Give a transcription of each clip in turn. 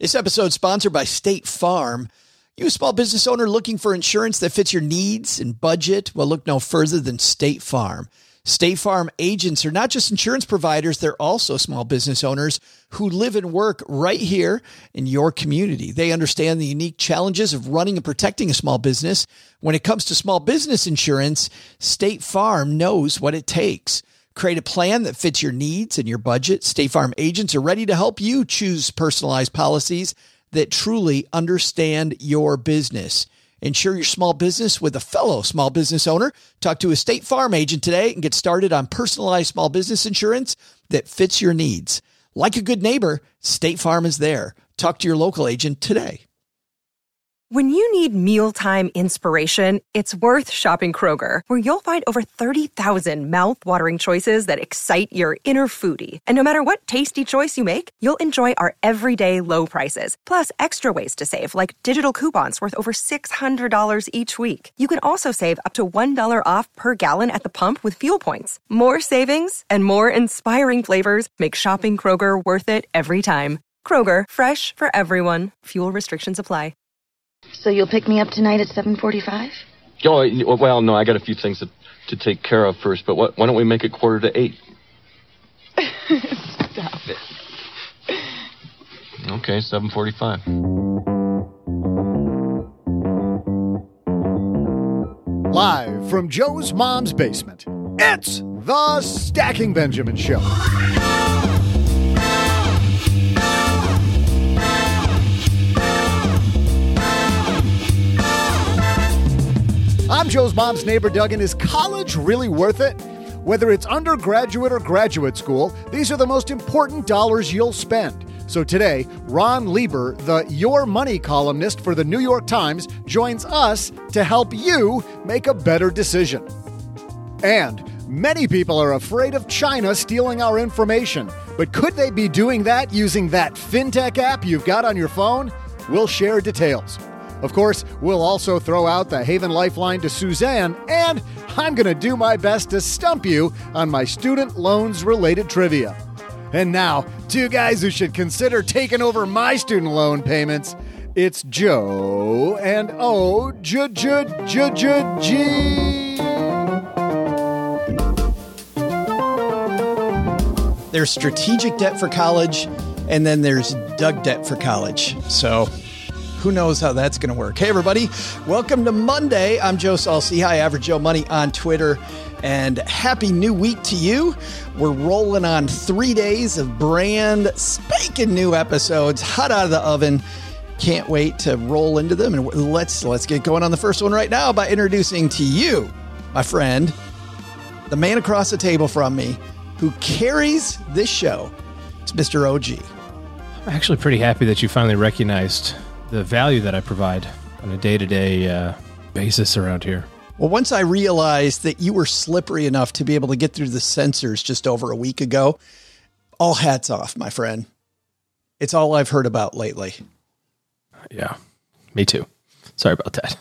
This episode is sponsored by State Farm. You a small business owner looking for insurance that fits your needs and budget? Well, look no further than State Farm. State Farm agents are not just insurance providers, they're also small business owners who live and work right here in your community. They understand the unique challenges of running and protecting a small business. When it comes to small business insurance, State Farm knows what it takes. Create a plan that fits your needs and your budget. State Farm agents are ready to help you choose personalized policies that truly understand your business. Insure your small business with a fellow small business owner. Talk to a State Farm agent today and get started on personalized small business insurance that fits your needs. Like a good neighbor, State Farm is there. Talk to your local agent today. When you need mealtime inspiration, it's worth shopping Kroger, where you'll find over 30,000 mouth-watering choices that excite your inner foodie. And no matter what tasty choice you make, you'll enjoy our everyday low prices, plus extra ways to save, like digital coupons worth over $600 each week. You can also save up to $1 off per gallon at the pump with fuel points. More savings and more inspiring flavors make shopping Kroger worth it every time. Kroger, fresh for everyone. Fuel restrictions apply. So you'll pick me up tonight at 7:45? Oh, well, no, I got a few things to take care of first, but why don't we make it 7:45? Stop it. Okay, 7:45. Live from Joe's mom's basement, it's the Stacking Benjamin Show. I'm Joe's mom's neighbor, Doug, and is college really worth it? Whether it's undergraduate or graduate school, these are the most important dollars you'll spend. So today, Ron Lieber, the Your Money columnist for the New York Times, joins us to help you make a better decision. And many people are afraid of China stealing our information. But could they be doing that using that fintech app you've got on your phone? We'll share details. Of course, we'll also throw out the Haven Lifeline to Suzanne, and I'm going to do my best to stump you on my student loans-related trivia. And now, two guys who should consider taking over my student loan payments. It's Joe and O-G. There's strategic debt for college, and then there's Doug debt for college. So who knows how that's going to work. Hey, everybody. Welcome to Monday. I'm Joe Saul-Sehy, Average Joe Money on Twitter. And happy new week to you. We're rolling on 3 days of brand spanking new episodes, hot out of the oven. Can't wait to roll into them. And let's get going on the first one right now by introducing to you, my friend, the man across the table from me who carries this show. It's Mr. OG. I'm actually pretty happy that you finally recognized the value that I provide on a day-to-day basis around here. Well, once I realized that you were slippery enough to be able to get through the censors just over a week ago, all hats off, my friend. It's all I've heard about lately. Yeah, me too. Sorry about that.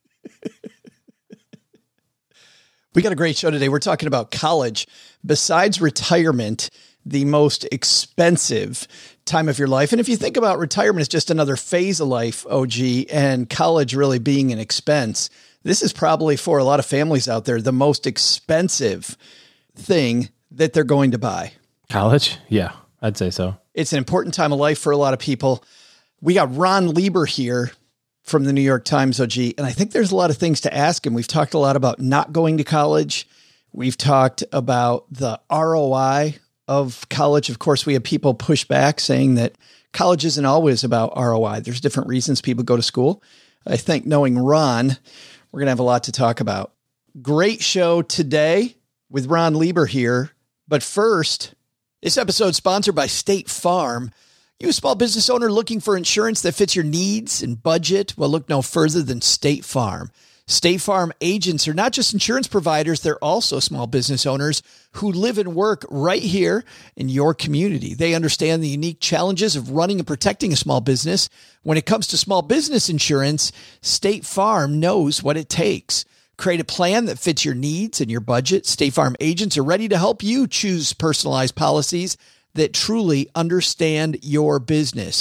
We got a great show today. We're talking about college. Besides retirement, the most expensive time of your life. And if you think about retirement as just another phase of life, OG, and college really being an expense, this is probably for a lot of families out there, the most expensive thing that they're going to buy. College? Yeah, I'd say so. It's an important time of life for a lot of people. We got Ron Lieber here from the New York Times, OG, and I think there's a lot of things to ask him. We've talked a lot about not going to college. We've talked about the ROI of college. Of course, we have people push back saying that college isn't always about ROI. There's different reasons people go to school. I think knowing Ron, we're going to have a lot to talk about. Great show today with Ron Lieber here. But first, this episode is sponsored by State Farm. You a small business owner looking for insurance that fits your needs and budget? Well, look no further than State Farm. State Farm agents are not just insurance providers, they're also small business owners who live and work right here in your community. They understand the unique challenges of running and protecting a small business. When it comes to small business insurance, State Farm knows what it takes. Create a plan that fits your needs and your budget. State Farm agents are ready to help you choose personalized policies that truly understand your business.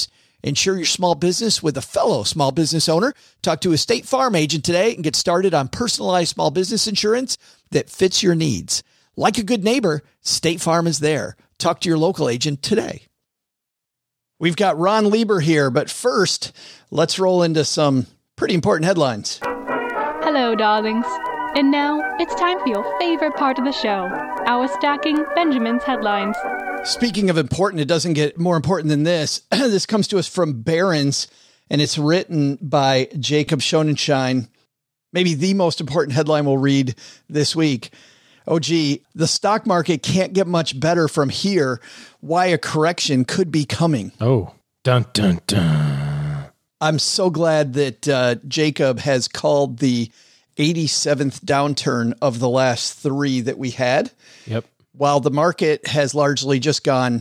Insure your small business with a fellow small business owner. Talk to a State Farm agent today and get started on personalized small business insurance that fits your needs. Like a good neighbor, State Farm is there. Talk to your local agent today. We've got Ron Lieber here, but first, let's roll into some pretty important headlines. Hello, darlings. And now, it's time for your favorite part of the show, our Stacking Benjamin's headlines. Speaking of important, it doesn't get more important than this. This comes to us from Barron's, and it's written by Jacob Schonenschein. Maybe the most important headline we'll read this week. Oh, gee, the stock market can't get much better from here. Why a correction could be coming. Oh, dun, dun, dun. I'm so glad that Jacob has called the 87th downturn of the last 3 that we had. Yep. While the market has largely just gone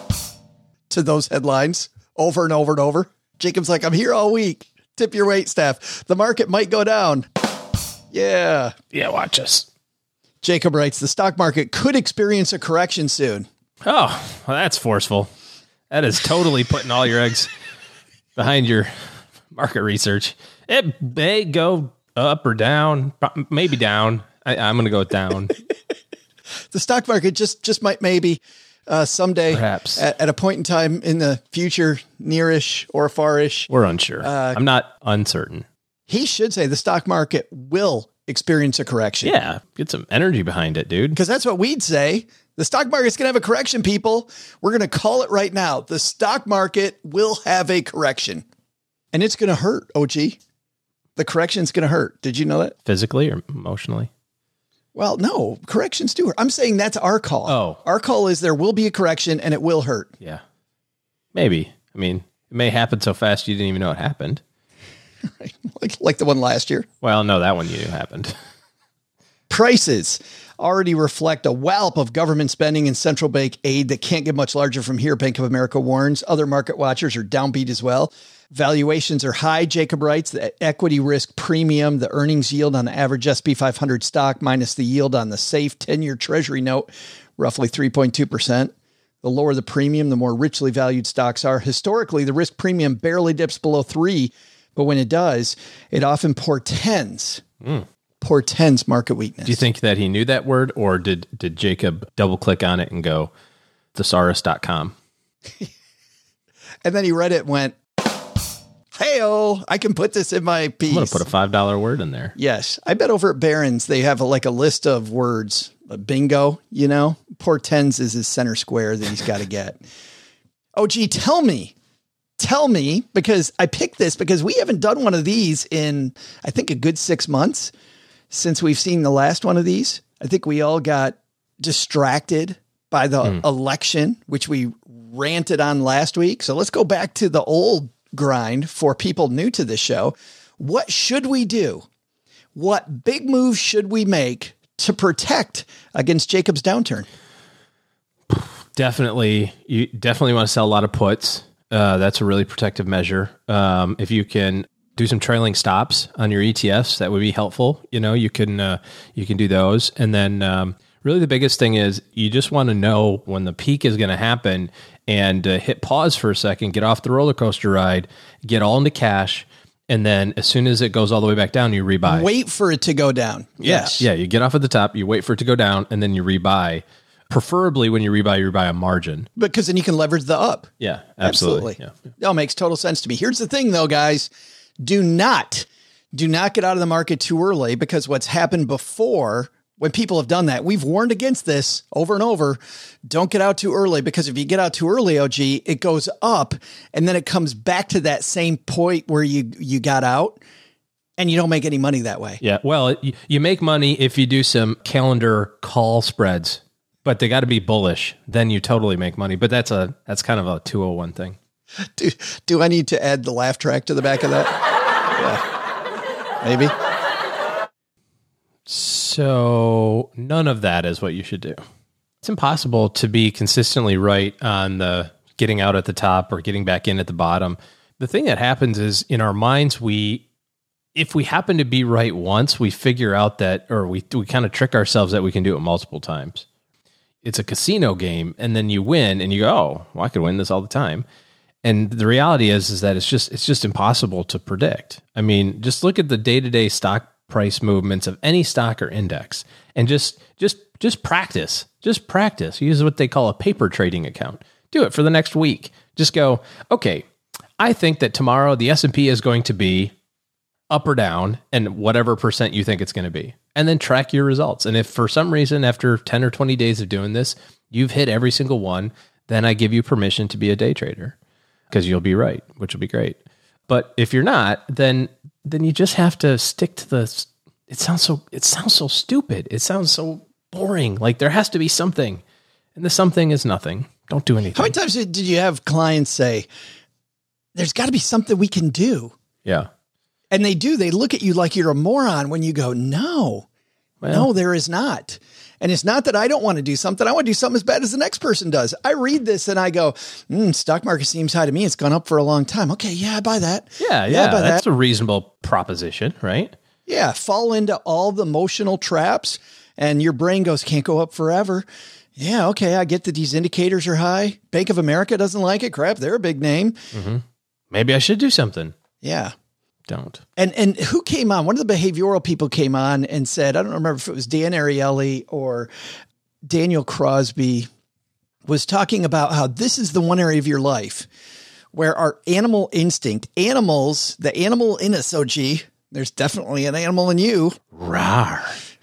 to those headlines over and over and over. Jacob's like, I'm here all week. Tip your weight staff. The market might go down. Yeah. Yeah, watch us. Jacob writes, the stock market could experience a correction soon. Oh, well, that's forceful. That is totally putting all your eggs behind your market research. It may go up or down, maybe down. I'm going to go down. The stock market just might maybe someday, perhaps at a point in time in the future, nearish or farish. We're unsure. I'm not uncertain. He should say the stock market will experience a correction. Yeah, get some energy behind it, dude. Because that's what we'd say. The stock market's going to have a correction, people. We're going to call it right now. The stock market will have a correction. And it's going to hurt, OG. The correction's going to hurt. Did you know that? Physically or emotionally? Well, no. Corrections do hurt. I'm saying that's our call. Oh. Our call is there will be a correction and it will hurt. Yeah. Maybe. I mean, it may happen so fast you didn't even know it happened. Right. Like the one last year. Well, no, that one you knew happened. Prices already reflect a wallop of government spending and central bank aid that can't get much larger from here, Bank of America warns. Other market watchers are downbeat as well. Valuations are high, Jacob writes. The equity risk premium, the earnings yield on the average SP 500 stock minus the yield on the safe 10-year treasury note, roughly 3.2%. The lower the premium, the more richly valued stocks are. Historically, the risk premium barely dips below 3, but when it does, it often portends market weakness. Do you think that he knew that word, or did Jacob double click on it and go thesaurus.com? And then he read it and went, hey-oh, I can put this in my piece. I'm going to put a $5 word in there. Yes. I bet over at Barron's, they have a list of words, a bingo, portends is his center square that he's got to get. Oh, gee, tell me, because I picked this because we haven't done one of these in, I think, a good 6 months since we've seen the last one of these. I think we all got distracted by the election, which we ranted on last week. So let's go back to the old grind for people new to this show. What should we do? What big moves should we make to protect against Jacob's downturn? Definitely. You definitely want to sell a lot of puts. That's a really protective measure. If you can do some trailing stops on your ETFs, that would be helpful. You can do those. And then really the biggest thing is you just want to know when the peak is going to happen and hit pause for a second, get off the roller coaster ride, get all into cash. And then as soon as it goes all the way back down, you rebuy. Wait for it to go down. Yes. Yeah. You get off at the top, you wait for it to go down, and then you rebuy. Preferably when you rebuy a margin. Because then you can leverage the up. Yeah, absolutely. Yeah. That makes total sense to me. Here's the thing though, guys. Do not get out of the market too early, because what's happened before, when people have done that, we've warned against this over and over. Don't get out too early, because if you get out too early, OG, it goes up and then it comes back to that same point where you got out, and you don't make any money that way. Yeah. Well, you make money if you do some calendar call spreads. But they got to be bullish. Then you totally make money. But that's kind of a 201 thing. Do I need to add the laugh track to the back of that? Yeah. Maybe. So none of that is what you should do. It's impossible to be consistently right on the getting out at the top or getting back in at the bottom. The thing that happens is in our minds, if we happen to be right once, we figure out that, or we kind of trick ourselves that we can do it multiple times. It's a casino game, and then you win, and you go, oh, well, I could win this all the time. And the reality is that it's just impossible to predict. I mean, just look at the day-to-day stock price movements of any stock or index, and just practice. Just practice. Use what they call a paper trading account. Do it for the next week. Just go, okay, I think that tomorrow the S&P is going to be up or down, and whatever percent you think it's going to be. And then track your results. And if for some reason after 10 or 20 days of doing this, you've hit every single one, then I give you permission to be a day trader, because you'll be right, which will be great. But if you're not, then you just have to stick to the, it sounds so stupid. It sounds so boring. Like there has to be something, and the something is nothing. Don't do anything. How many times did you have clients say, there's got to be something we can do? Yeah. And they do. They look at you like you're a moron when you go, no, there is not. And it's not that I don't want to do something. I want to do something as bad as the next person does. I read this and I go, stock market seems high to me. It's gone up for a long time. Okay, yeah, I buy that. Yeah, I buy that's a reasonable proposition, right? Yeah, fall into all the emotional traps and your brain goes, can't go up forever. Yeah, okay, I get that these indicators are high. Bank of America doesn't like it. Crap, they're a big name. Mm-hmm. Maybe I should do something. Yeah. Don't. And who came on? One of the behavioral people came on and said, I don't remember if it was Dan Ariely or Daniel Crosby, was talking about how this is the one area of your life where our animal instinct, animals, the animal in us, OG, there's definitely an animal in you. Rawr.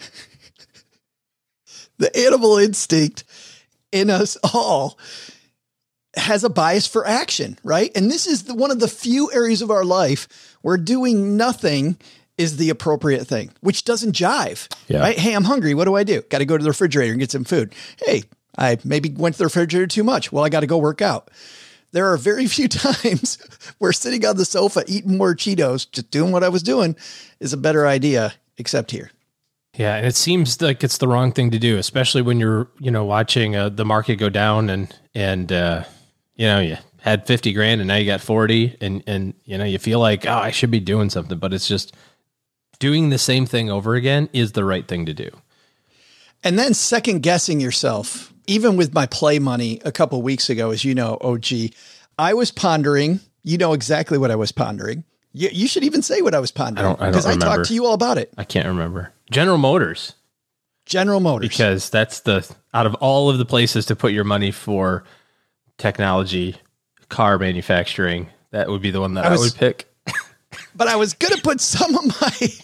The animal instinct in us all has a bias for action, right? And this is one of the few areas of our life where doing nothing is the appropriate thing, which doesn't jive, right? Hey, I'm hungry. What do? Got to go to the refrigerator and get some food. Hey, I maybe went to the refrigerator too much. Well, I got to go work out. There are very few times where sitting on the sofa, eating more Cheetos, just doing what I was doing is a better idea, except here. Yeah, and it seems like it's the wrong thing to do, especially when you're, watching the market go down and you had 50 grand and now you got 40 and you feel like, I should be doing something, but it's just doing the same thing over again is the right thing to do. And then second guessing yourself, even with my play money a couple of weeks ago, as you know, OG, I was pondering, exactly what I was pondering. You should even say what I was pondering. I don't because remember. I talked to you all about it. I can't remember. General Motors. Because that's out of all of the places to put your money for technology, car manufacturing, that would be the one that I would pick. But I was going to put some of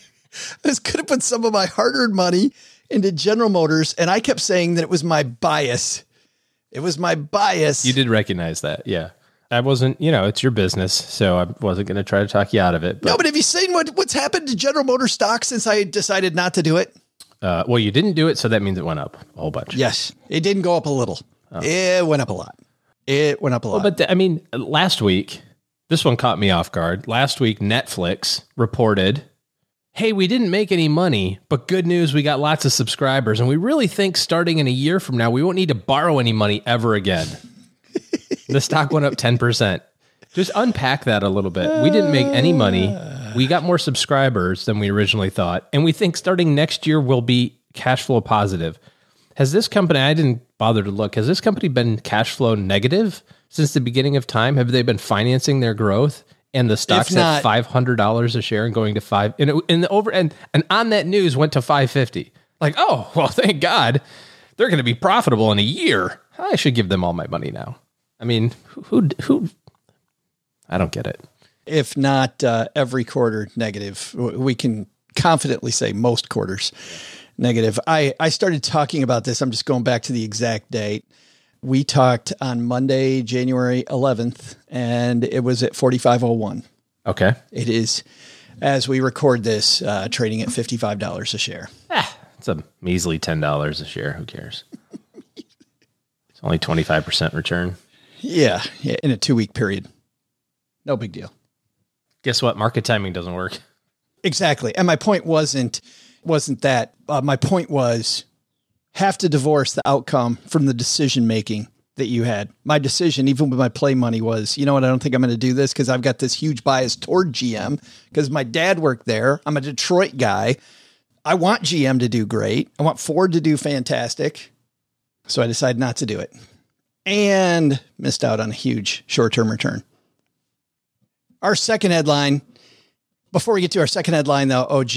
my hard-earned money into General Motors, and I kept saying that it was my bias. It was my bias. You did recognize that, yeah. I wasn't, it's your business, so I wasn't going to try to talk you out of it. No, but have you seen what's happened to General Motors stock since I decided not to do it? Well, you didn't do it, so that means it went up a whole bunch. Yes, it didn't go up a little. Oh. It went up a lot. Well, but last week, this one caught me off guard. Last week, Netflix reported, hey, we didn't make any money, but good news, we got lots of subscribers, and we really think starting in a year from now, we won't need to borrow any money ever again. The stock went up 10%. Just unpack that a little bit. We didn't make any money. We got more subscribers than we originally thought. And we think starting next year will be cash flow positive. Has this company, I didn't bother to look, has this company been cash flow negative since the beginning of time? Have they been financing their growth? And the stock's at $500 a share and going to $5, and on that news went to $550. Like, oh, well, thank God. They're going to be profitable in a year. I should give them all my money now. I mean, who? I don't get it. If not every quarter negative, we can confidently say most quarters negative. I started talking about this. I'm just going back to the exact date. We talked on Monday, January 11th, and it was at 45.01. Okay. It is, as we record this, trading at $55 a share. It's a measly $10 a share. Who cares? It's only 25% return. Yeah, in a 2-week period. No big deal. Guess what? Market timing doesn't work. Exactly. And my point wasn't that. My point was have to divorce the outcome from the decision-making that you had. My decision, even with my play money, was, I don't think I'm going to do this because I've got this huge bias toward GM because my dad worked there. I'm a Detroit guy. I want GM to do great. I want Ford to do fantastic. So I decided not to do it and missed out on a huge short-term return. Our second headline, before we get to our second headline though, OG,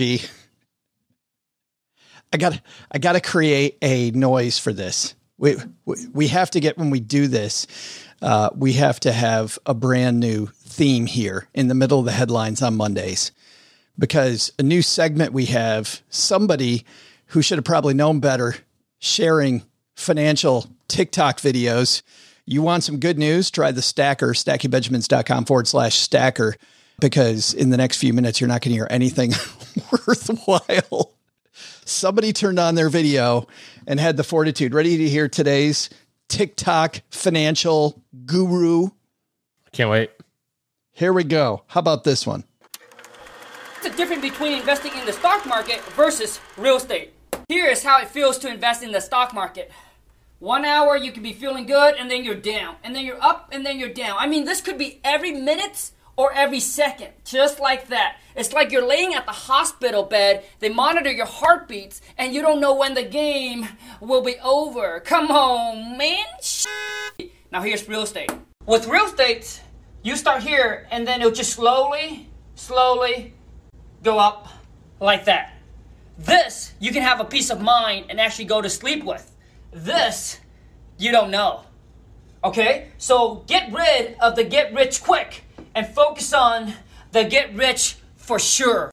I got to create a noise for this. We have to get, when we do this, we have to have a brand new theme here in the middle of the headlines on Mondays, because a new segment we have, somebody who should have probably known better, sharing financial TikTok videos. You want some good news? Try the Stacker, stackingbenjamins.com/stacker, because in the next few minutes, you're not going to hear anything worthwhile. Somebody turned on their video and had the fortitude. Ready to hear today's TikTok financial guru? Can't wait. Here we go. How about this one? What's the difference between investing in the stock market versus real estate? Here is how it feels to invest in the stock market. 1 hour, you can be feeling good, and then you're down. And then you're up, and then you're down. I mean, this could be every minute or every second, just like that. It's like you're laying at the hospital bed, they monitor your heartbeats, and you don't know when the game will be over. Come on, man. Now here's real estate. With real estate, you start here, and then it'll just slowly go up like that. This, you can have a peace of mind and actually go to sleep with. This, you don't know. Okay? So get rid of the get rich quick and focus on the get rich for sure.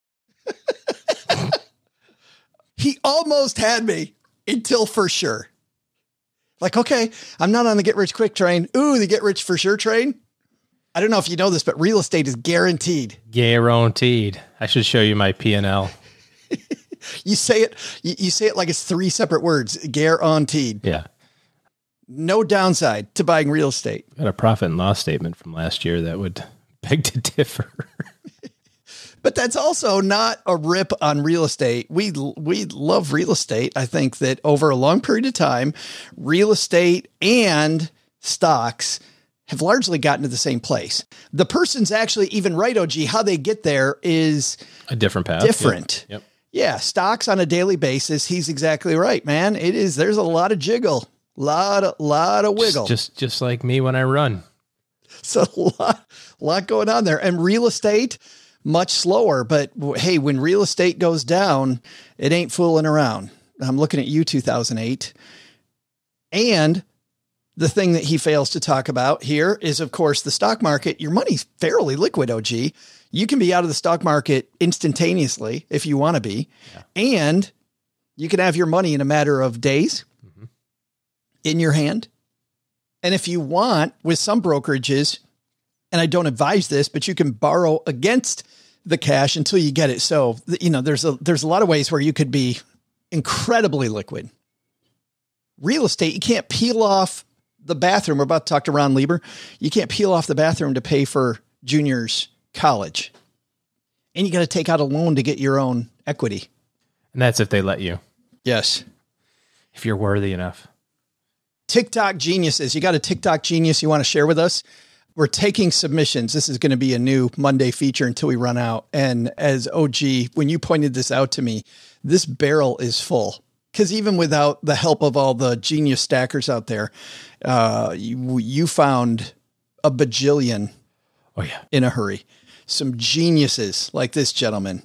He almost had me until for sure. Like, okay, I'm not on the get rich quick train. Ooh, the get rich for sure train. I don't know if you know this, but real estate is guaranteed. Guaranteed. I should show you my P&L. You say it like it's three separate words. Guaranteed. Yeah. No downside to buying real estate. Got a profit and loss statement from last year that would beg to differ. But that's also not a rip on real estate. We love real estate. I think that over a long period of time, real estate and stocks have largely gotten to the same place. The person's actually even right, OG. How they get there is a different path. Different. Yep. Yeah. Stocks on a daily basis. He's exactly right, man. It is. There's a lot of jiggle, lot of wiggle. Just like me when I run. So a lot going on there. And real estate, much slower. But hey, when real estate goes down, it ain't fooling around. I'm looking at you, 2008. And the thing that he fails to talk about here is, of course, the stock market. Your money's fairly liquid, OG. You can be out of the stock market instantaneously if you want to be. Yeah. And you can have your money in a matter of days in your hand. And if you want, with some brokerages, and I don't advise this, but you can borrow against the cash until you get it. So, you know, there's a lot of ways where you could be incredibly liquid. Real estate, you can't peel off the bathroom. We're about to talk to Ron Lieber. You can't peel off the bathroom to pay for junior's college. And you got to take out a loan to get your own equity. And that's if they let you. Yes. If you're worthy enough. TikTok geniuses. You got a TikTok genius you want to share with us? We're taking submissions. This is going to be a new Monday feature until we run out. And as OG, when you pointed this out to me, this barrel is full. Because even without the help of all the genius stackers out there, you found a bajillion in a hurry. Some geniuses like this gentleman.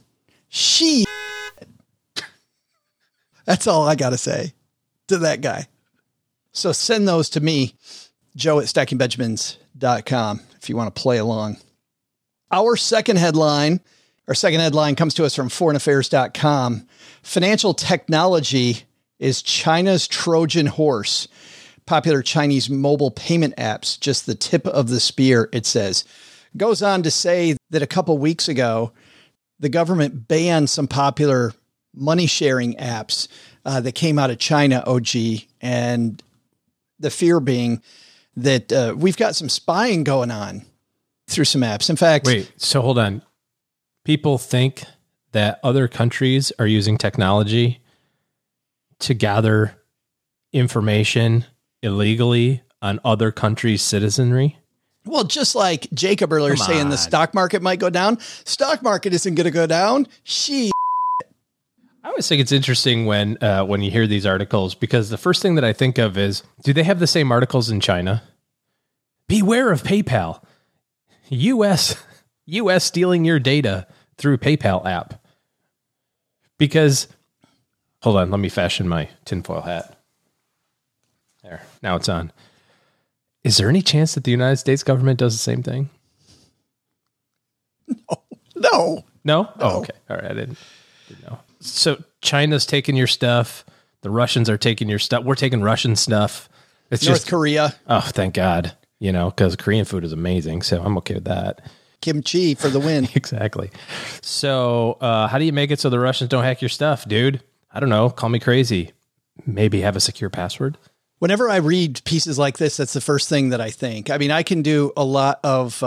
That's all I got to say to that guy. So send those to me, Joe at stackingbenjamins.com, if you want to play along. Our second headline comes to us from foreignaffairs.com. Financial technology is China's Trojan horse. Popular Chinese mobile payment apps, just the tip of the spear, it says. Goes on to say that a couple weeks ago, the government banned some popular money sharing apps that came out of China, OG, and the fear being that we've got some spying going on through some apps. In fact, wait, so hold on. People think that other countries are using technology to gather information illegally on other countries' citizenry. Well, just like Jacob earlier saying the stock market might go down. Stock market isn't going to go down. I always think it's interesting when you hear these articles, because the first thing that I think of is, do they have the same articles in China? Beware of PayPal. U.S. U.S. stealing your data through PayPal app. Because, hold on, let me fashion my tinfoil hat. There, now it's on. Is there any chance that the United States government does the same thing? No. No? Oh, okay. All right, I didn't know. So China's taking your stuff. The Russians are taking your stuff. We're taking Russian stuff. It's North Korea. Oh, thank God. Because Korean food is amazing, so I'm okay with that. Kimchi for the win. Exactly. So how do you make it so the Russians don't hack your stuff, dude? I don't know. Call me crazy. Maybe have a secure password. Whenever I read pieces like this, that's the first thing that I think. I mean, I can do a lot of,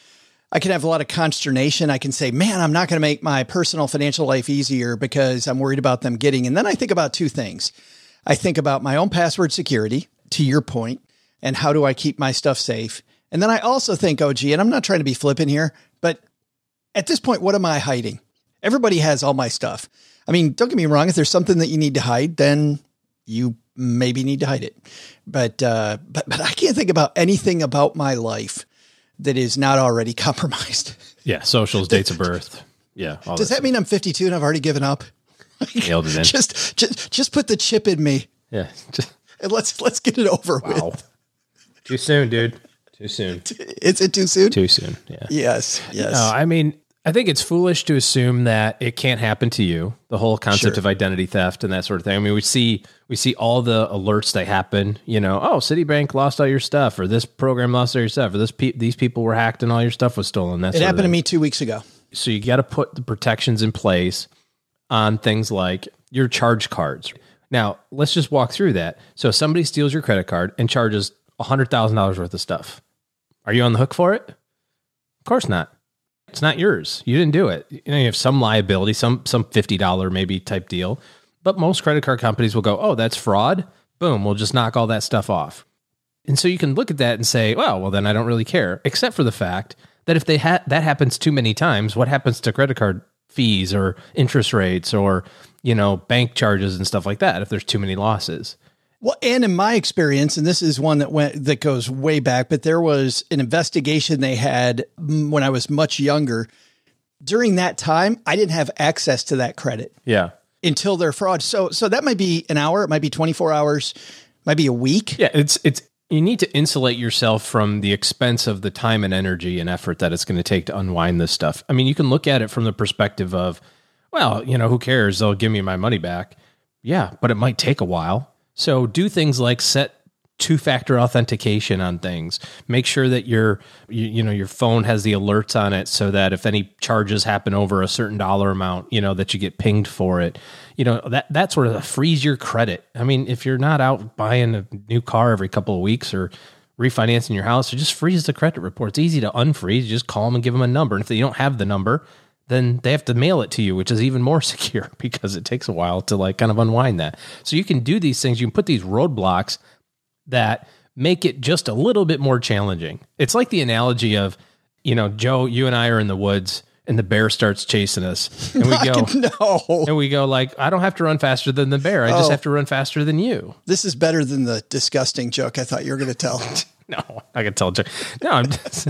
I can have a lot of consternation. I can say, man, I'm not going to make my personal financial life easier because I'm worried about them getting. And then I think about two things. I think about my own password security, to your point, and how do I keep my stuff safe? And then I also think, oh, gee, and I'm not trying to be flippant here, but at this point, what am I hiding? Everybody has all my stuff. I mean, don't get me wrong. If there's something that you need to hide, then you maybe need to hide it. But I can't think about anything about my life that is not already compromised. Yeah. Socials, dates of birth. Yeah. Does that mean I'm 52 and I've already given up? Nailed it in. Just put the chip in me. Yeah. And let's get it over with. Too soon, dude. Too soon. Is it too soon? Too soon. Yeah. Yes. No, I mean, I think it's foolish to assume that it can't happen to you. The whole concept of identity theft and that sort of thing. I mean, we see all the alerts that happen, oh, Citibank lost all your stuff, or this program lost all your stuff, or these people were hacked and all your stuff was stolen. It happened to me 2 weeks ago. So you got to put the protections in place on things like your charge cards. Now, let's just walk through that. So somebody steals your credit card and charges $100,000 worth of stuff. Are you on the hook for it? Of course not. It's not yours. You didn't do it. You have some liability, some $50 maybe type deal. But most credit card companies will go, oh, that's fraud. Boom, we'll just knock all that stuff off. And so you can look at that and say, well, then I don't really care. Except for the fact that if that happens too many times, what happens to credit card fees or interest rates or, bank charges and stuff like that if there's too many losses? Well, and in my experience, and this is one that goes way back, but there was an investigation they had when I was much younger. During that time, I didn't have access to that credit. Yeah. Until their fraud. So that might be an hour. It might be 24 hours, might be a week. Yeah. It's you need to insulate yourself from the expense of the time and energy and effort that it's going to take to unwind this stuff. I mean, you can look at it from the perspective of, well, who cares? They'll give me my money back. Yeah, but it might take a while. So do things like set two-factor authentication on things. Make sure that your phone has the alerts on it so that if any charges happen over a certain dollar amount, that you get pinged for it. That sort of frees your credit. I mean, if you're not out buying a new car every couple of weeks or refinancing your house, it just frees the credit report. It's easy to unfreeze. You just call them and give them a number. And if they don't have the number, then they have to mail it to you, which is even more secure because it takes a while to kind of unwind that. So you can do these things. You can put these roadblocks that make it just a little bit more challenging. It's like the analogy of, Joe, you and I are in the woods and the bear starts chasing us and we go like, I don't have to run faster than the bear. I just have to run faster than you. This is better than the disgusting joke I thought you were going to tell. No, I can tell a joke. No, I'm just...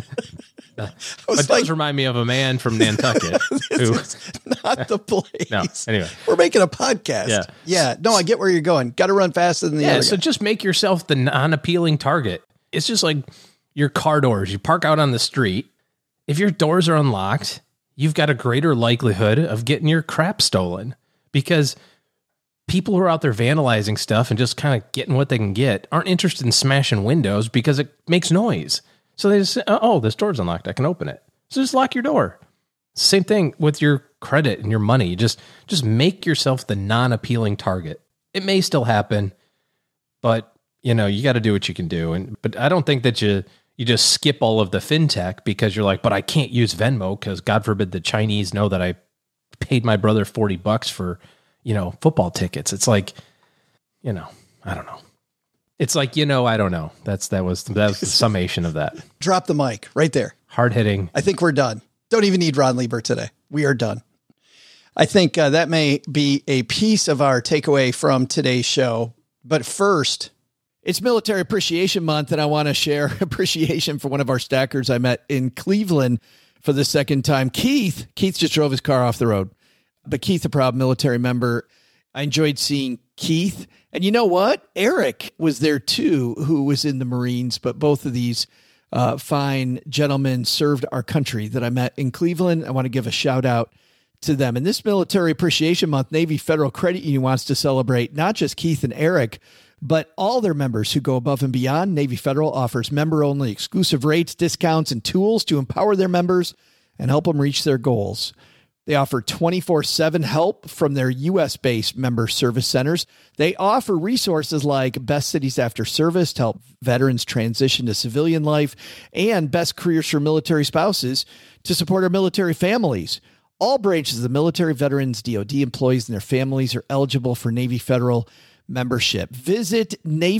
It does remind me of a man from Nantucket. Who not the place. No, anyway. We're making a podcast. Yeah. No, I get where you're going. Got to run faster than the other so guy. Just make yourself the non-appealing target. It's just like your car doors. You park out on the street. If your doors are unlocked, you've got a greater likelihood of getting your crap stolen because people who are out there vandalizing stuff and just kind of getting what they can get aren't interested in smashing windows because it makes noise. So they just say, oh, this door's unlocked. I can open it. So just lock your door. Same thing with your credit and your money. Just make yourself the non-appealing target. It may still happen, but you got to do what you can do. But I don't think that you just skip all of the fintech because you're like, but I can't use Venmo because God forbid the Chinese know that I paid my brother $40 for, football tickets. It's like, I don't know. It's like, I don't know. That was the summation of that. Drop the mic right there. Hard hitting. I think we're done. Don't even need Ron Lieber today. We are done. I think that may be a piece of our takeaway from today's show. But first, it's Military Appreciation Month, and I want to share appreciation for one of our stackers I met in Cleveland for the second time. Keith just drove his car off the road, but Keith, a proud military member. I enjoyed seeing Keith. And you know what? Eric was there too, who was in the Marines, but both of these fine gentlemen served our country that I met in Cleveland. I want to give a shout out to them. And this Military Appreciation Month, Navy Federal Credit Union wants to celebrate not just Keith and Eric, but all their members who go above and beyond. Navy Federal offers member-only exclusive rates, discounts, and tools to empower their members and help them reach their goals. They offer 24/7 help from their U.S.-based member service centers. They offer resources like Best Cities After Service to help veterans transition to civilian life and Best Careers for Military Spouses to support our military families. All branches of the military, veterans, DOD employees, and their families are eligible for Navy Federal membership. Visit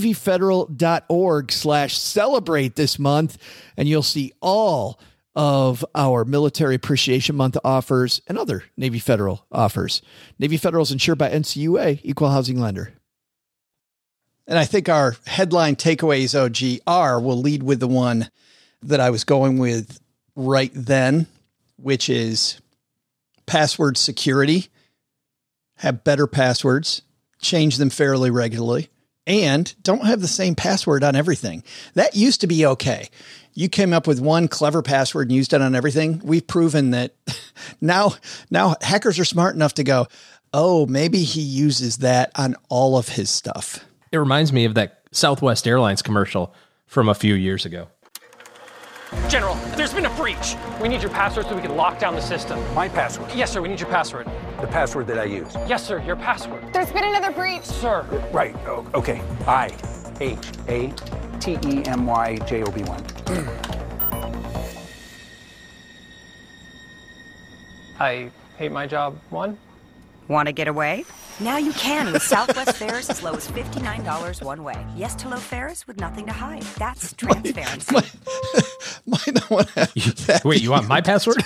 NavyFederal.org/celebrate this month, and you'll see all of our Military Appreciation Month offers and other Navy Federal offers. Navy Federal is insured by NCUA, Equal Housing Lender. And I think our headline takeaways, OG, will lead with the one that I was going with right then, which is password security. Have better passwords, change them fairly regularly, and don't have the same password on everything. That used to be okay. You came up with one clever password and used it on everything. We've proven that now hackers are smart enough to go, oh, maybe he uses that on all of his stuff. It reminds me of that Southwest Airlines commercial from a few years ago. General, there's been a breach. We need your password so we can lock down the system. My password? Yes, sir, we need your password. The password that I use? Yes, sir, your password. There's been another breach. Sir. Right, okay. IHATEMYJOB1. I hate my job. One? Want to get away? Now you can with Southwest fares as low as $59 one way. Yes to low fares with nothing to hide. That's transparency. Might not want to have that. Wait, you want my password?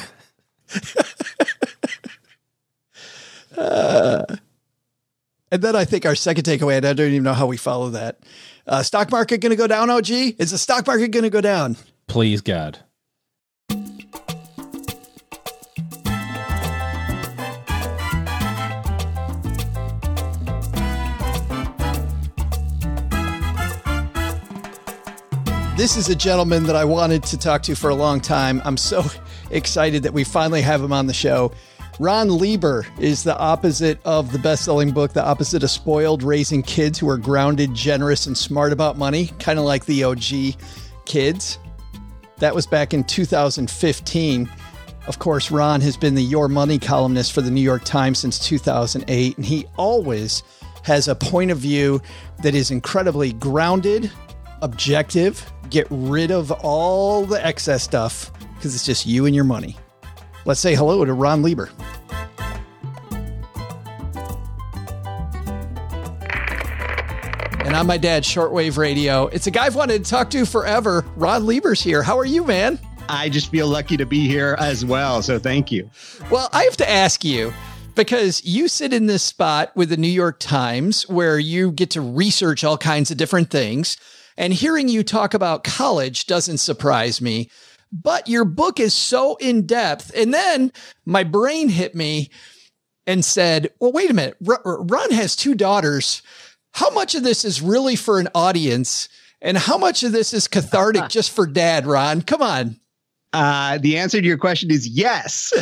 And then I think our second takeaway, and I don't even know how we follow that. Stock market going to go down, OG? Is the stock market going to go down? Please, God. This is a gentleman that I wanted to talk to for a long time. I'm so excited that we finally have him on the show. Ron Lieber is the opposite of the best-selling book, The Opposite of Spoiled, Raising Kids Who Are Grounded, Generous, and Smart About Money, kind of like the OG kids. That was back in 2015. Of course, Ron has been the Your Money columnist for the New York Times since 2008, and he always has a point of view that is incredibly grounded, objective, get rid of all the excess stuff because it's just you and your money. Let's say hello to Ron Lieber. And on my dad's shortwave radio, it's a guy I've wanted to talk to forever. Ron Lieber's here. How are you, man? I just feel lucky to be here as well. So thank you. Well, I have to ask you, because you sit in this spot with the New York Times where you get to research all kinds of different things. And hearing you talk about college doesn't surprise me, but your book is so in depth. And then my brain hit me and said, well, wait a minute. Ron has two daughters. How much of this is really for an audience? And how much of this is cathartic just for dad, Ron? Come on. The answer to your question is yes.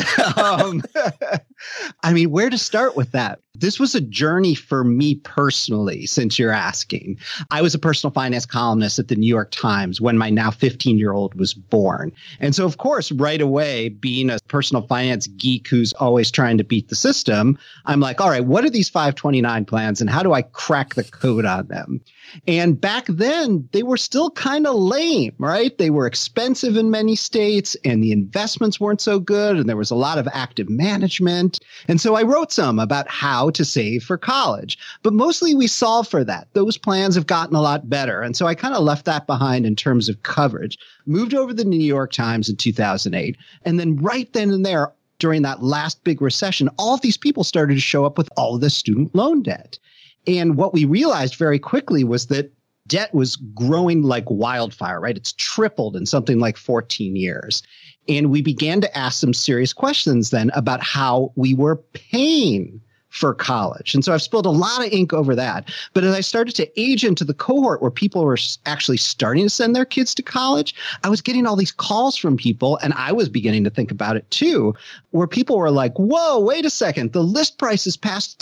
I mean, where to start with that? This was a journey for me personally, since you're asking. I was a personal finance columnist at the New York Times when my now 15-year-old was born. And so, of course, right away, being a personal finance geek who's always trying to beat the system, I'm like, all right, what are these 529 plans and how do I crack the code on them? And back then, they were still kind of lame, right? They were expensive in many states and the investments weren't so good and there was a lot of active management. And so I wrote some about how to save for college, but mostly we solved for that. Those plans have gotten a lot better. And so I kind of left that behind in terms of coverage, moved over to the New York Times in 2008. And then right then and there, during that last big recession, all of these people started to show up with all of the student loan debt. And what we realized very quickly was that debt was growing like wildfire, right? It's tripled in something like 14 years. And we began to ask some serious questions then about how we were paying for college. And so I've spilled a lot of ink over that. But as I started to age into the cohort where people were actually starting to send their kids to college, I was getting all these calls from people, and I was beginning to think about it too, where people were like, whoa, wait a second, the list price is past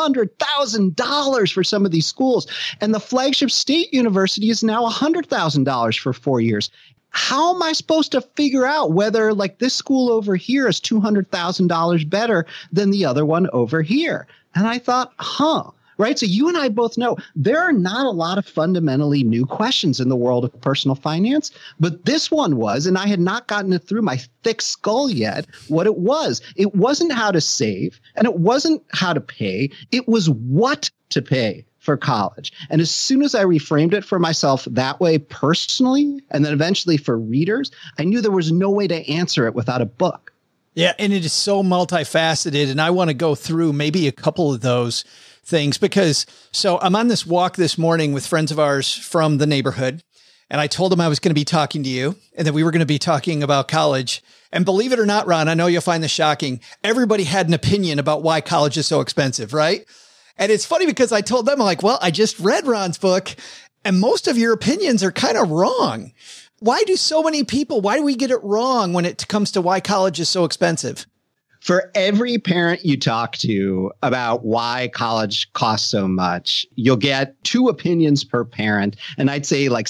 $300,000 for some of these schools. And the flagship state university is now $100,000 for 4 years. How am I supposed to figure out whether like this school over here is $200,000 better than the other one over here? And I thought, right? So you and I both know there are not a lot of fundamentally new questions in the world of personal finance, but this one was, and I had not gotten it through my thick skull yet, what it was. It wasn't how to save, and it wasn't how to pay. It was what to pay for college. And as soon as I reframed it for myself that way personally, and then eventually for readers, I knew there was no way to answer it without a book. Yeah. And it is so multifaceted. And I want to go through maybe a couple of those things because so I'm on this walk this morning with friends of ours from the neighborhood. And I told them I was going to be talking to you and that we were going to be talking about college. And believe it or not, Ron, I know you'll find this shocking. Everybody had an opinion about why college is so expensive, right? And it's funny because I told them, like, well, I just read Ron's book and most of your opinions are kind of wrong. Why do we get it wrong when it comes to why college is so expensive? For every parent you talk to about why college costs so much, you'll get 2 opinions per parent. And I'd say like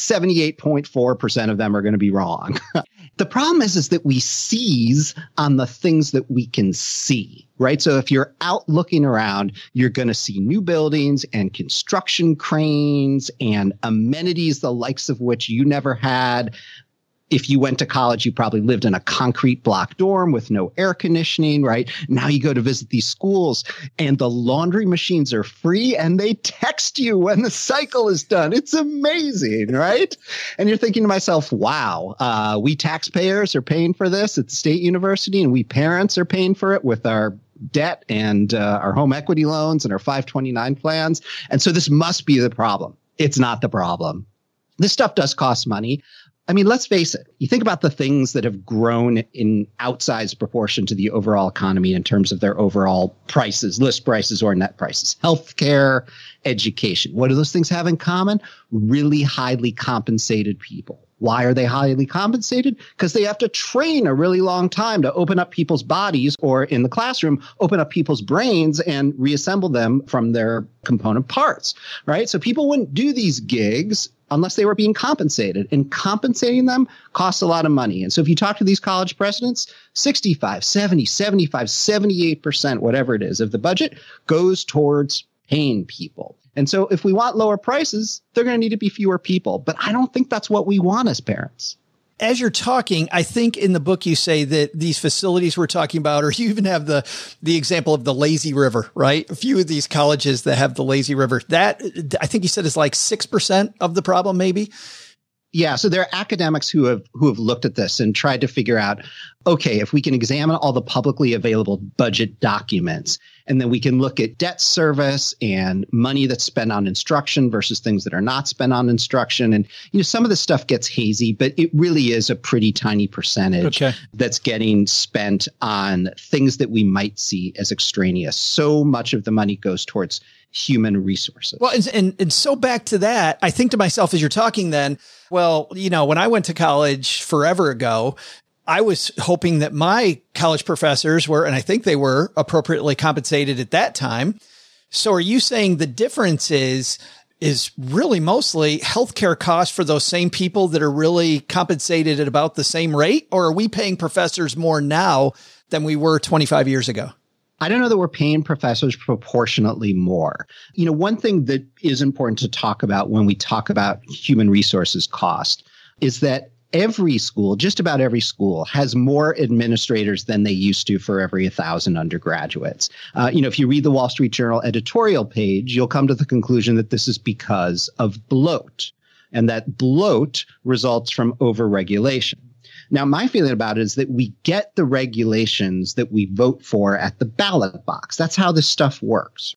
78.4% of them are going to be wrong. The problem is that we seize on the things that we can see, right? So if you're out looking around, you're going to see new buildings and construction cranes and amenities, the likes of which you never had. If you went to college, you probably lived in a concrete block dorm with no air conditioning, right? Now you go to visit these schools and the laundry machines are free and they text you when the cycle is done. It's amazing, right? And you're thinking to myself, wow, we taxpayers are paying for this at the state university and we parents are paying for it with our debt and our home equity loans and our 529 plans. And so this must be the problem. It's not the problem. This stuff does cost money. I mean, let's face it. You think about the things that have grown in outsized proportion to the overall economy in terms of their overall prices, list prices or net prices. Healthcare, education. What do those things have in common? Really highly compensated people. Why are they highly compensated? Because they have to train a really long time to open up people's bodies or in the classroom, open up people's brains and reassemble them from their component parts, right? So people wouldn't do these gigs unless they were being compensated, and compensating them costs a lot of money. And so if you talk to these college presidents, 65, 70, 75, 78%, whatever it is of the budget goes towards paying people. And so if we want lower prices, they're going to need to be fewer people. But I don't think that's what we want as parents. As you're talking, I think in the book you say that these facilities we're talking about, or you even have the example of the lazy river, right? A few of these colleges that have the lazy river, that I think you said is like 6% of the problem, maybe. Yeah. So there are academics who have looked at this and tried to figure out, okay, if we can examine all the publicly available budget documents, and then we can look at debt service and money that's spent on instruction versus things that are not spent on instruction. And, some of this stuff gets hazy, but it really is a pretty tiny percentage that's getting spent on things that we might see as extraneous. So much of the money goes towards human resources. Well, and so back to that, I think to myself as you're talking then, well, when I went to college forever ago, I was hoping that my college professors were, and I think they were, appropriately compensated at that time. So are you saying the difference is really mostly healthcare costs for those same people that are really compensated at about the same rate? Or are we paying professors more now than we were 25 years ago? I don't know that we're paying professors proportionately more. One thing that is important to talk about when we talk about human resources cost is that every school, just about every school, has more administrators than they used to for every 1,000 undergraduates. If you read the Wall Street Journal editorial page, you'll come to the conclusion that this is because of bloat, and that bloat results from overregulation. Now, my feeling about it is that we get the regulations that we vote for at the ballot box. That's how this stuff works.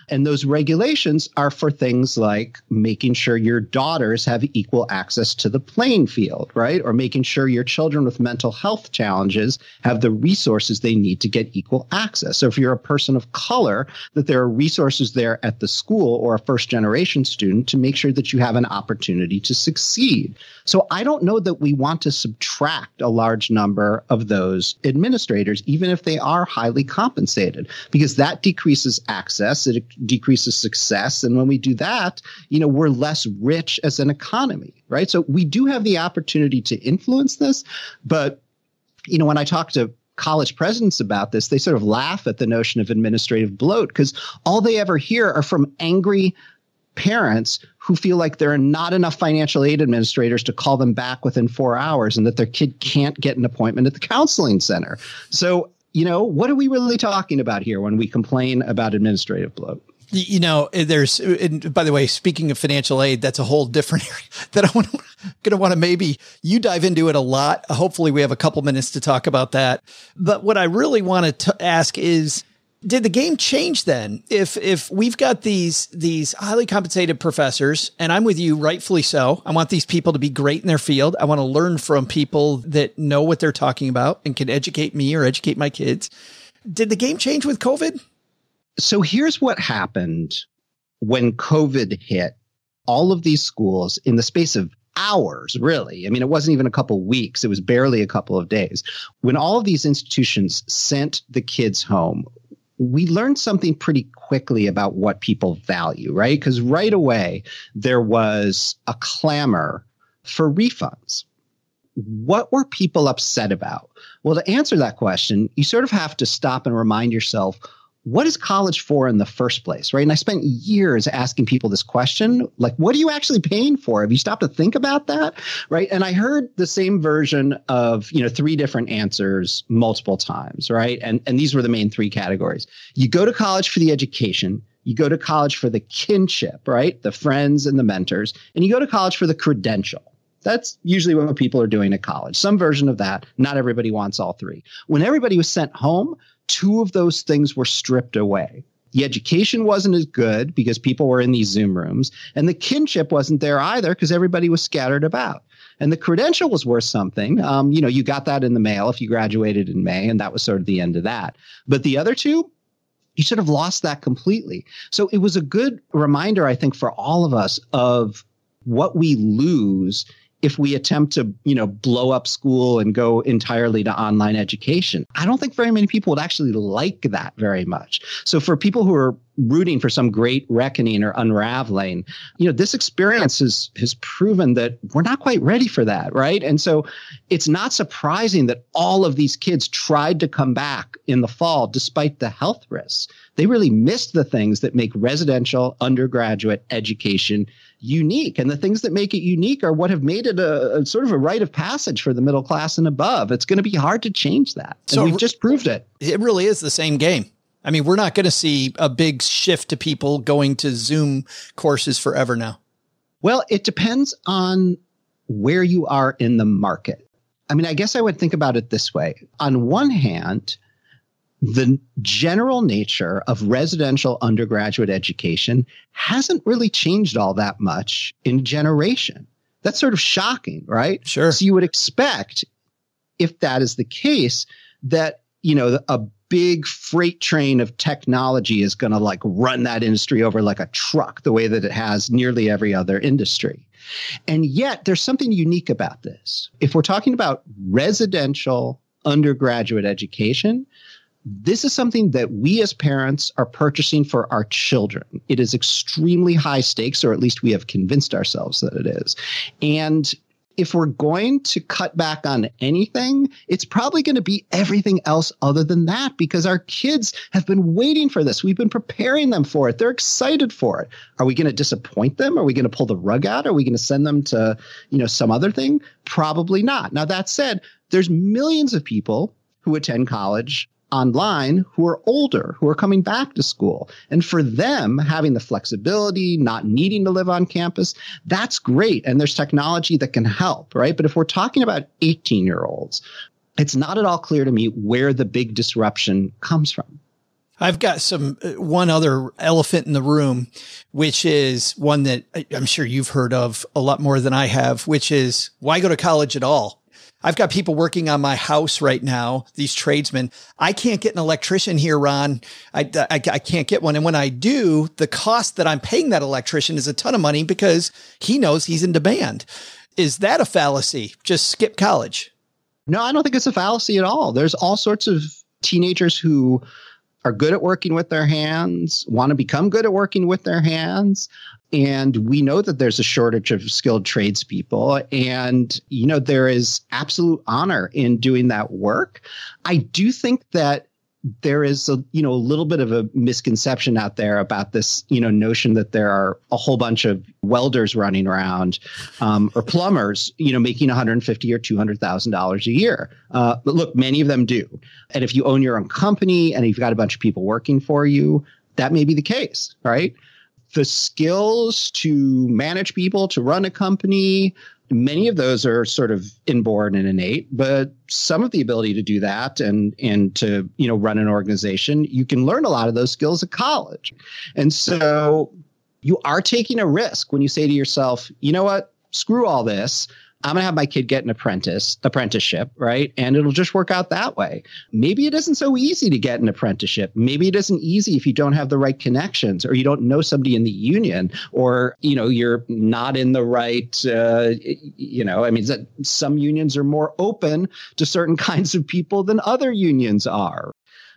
And those regulations are for things like making sure your daughters have equal access to the playing field, right? Or making sure your children with mental health challenges have the resources they need to get equal access. So if you're a person of color, that there are resources there at the school or a first generation student to make sure that you have an opportunity to succeed. So I don't know that we want to subtract a large number of those administrators, even if they are highly compensated, because that decreases access, it decreases success. And when we do that, we're less rich as an economy, right? So we do have the opportunity to influence this. But, when I talk to college presidents about this, they sort of laugh at the notion of administrative bloat because all they ever hear are from angry parents who feel like there are not enough financial aid administrators to call them back within 4 hours and that their kid can't get an appointment at the counseling center. So, what are we really talking about here when we complain about administrative bloat? There's, by the way, speaking of financial aid, that's a whole different area that I'm going to want to maybe you dive into it a lot. Hopefully we have a couple minutes to talk about that. But what I really wanted to ask is, did the game change then? If we've got these highly compensated professors, and I'm with you, rightfully so. I want these people to be great in their field. I want to learn from people that know what they're talking about and can educate me or educate my kids. Did the game change with COVID? So here's what happened when COVID hit. All of these schools, in the space of hours, really, I mean, it wasn't even a couple of weeks. It was barely a couple of days. When all of these institutions sent the kids home, we learned something pretty quickly about what people value, right? Because right away, there was a clamor for refunds. What were people upset about? Well, to answer that question, you sort of have to stop and remind yourself, what is college for in the first place, right? And I spent years asking people this question, like, what are you actually paying for? Have you stopped to think about that, right? And I heard the same version of, 3 different answers multiple times, right? And these were the main 3 categories. You go to college for the education, you go to college for the kinship, right? The friends and the mentors, and you go to college for the credential. That's usually what people are doing at college. Some version of that. Not everybody wants all 3. When everybody was sent home, 2 of those things were stripped away. The education wasn't as good because people were in these Zoom rooms, and the kinship wasn't there either because everybody was scattered about. And the credential was worth something. You got that in the mail if you graduated in May, and that was sort of the end of that. But the other 2, you sort of lost that completely. So it was a good reminder, I think, for all of us of what we lose if we attempt to, blow up school and go entirely to online education. I don't think very many people would actually like that very much. So for people who are rooting for some great reckoning or unraveling, this experience has proven that we're not quite ready for that, right? And so it's not surprising that all of these kids tried to come back in the fall despite the health risks. They really missed the things that make residential undergraduate education unique. And the things that make it unique are what have made it a sort of a rite of passage for the middle class and above. It's going to be hard to change that. And we've just proved it. It really is the same game. I mean, we're not going to see a big shift to people going to Zoom courses forever now. Well, it depends on where you are in the market. I mean, I guess I would think about it this way. On one hand, the general nature of residential undergraduate education hasn't really changed all that much in a generation. That's sort of shocking, right? Sure. So you would expect, if that is the case, that, a big freight train of technology is going to run that industry over like a truck, the way that it has nearly every other industry. And yet there's something unique about this. If we're talking about residential undergraduate education, this is something that we as parents are purchasing for our children. It is extremely high stakes, or at least we have convinced ourselves that it is. And if we're going to cut back on anything, it's probably going to be everything else other than that, because our kids have been waiting for this. We've been preparing them for it. They're excited for it. Are we going to disappoint them? Are we going to pull the rug out? Are we going to send them to, some other thing? Probably not. Now, that said, there's millions of people who attend college online who are older, who are coming back to school. And for them, having the flexibility, not needing to live on campus, that's great. And there's technology that can help, right? But if we're talking about 18-year-olds, it's not at all clear to me where the big disruption comes from. I've got one other elephant in the room, which is one that I'm sure you've heard of a lot more than I have, which is why go to college at all? I've got people working on my house right now, these tradesmen. I can't get an electrician here, Ron. I can't get one. And when I do, the cost that I'm paying that electrician is a ton of money because he knows he's in demand. Is that a fallacy? Just skip college? No, I don't think it's a fallacy at all. There's all sorts of teenagers who are good at working with their hands, want to become good at working with their hands. And we know that there's a shortage of skilled tradespeople. And, there is absolute honor in doing that work. I do think that there is a little bit of a misconception out there about this, notion that there are a whole bunch of welders running around, or plumbers, making $150,000 or $200,000 a year. But look, many of them do. And if you own your own company and you've got a bunch of people working for you, that may be the case, right? The skills to manage people, to run a company, many of those are sort of inborn and innate, but some of the ability to do that and to, run an organization, you can learn a lot of those skills at college. And so you are taking a risk when you say to yourself, you know what, screw all this. I'm going to have my kid get an apprenticeship, right? And it'll just work out that way. Maybe it isn't so easy to get an apprenticeship. Maybe it isn't easy if you don't have the right connections or you don't know somebody in the union or, you're not in the right, some unions are more open to certain kinds of people than other unions are.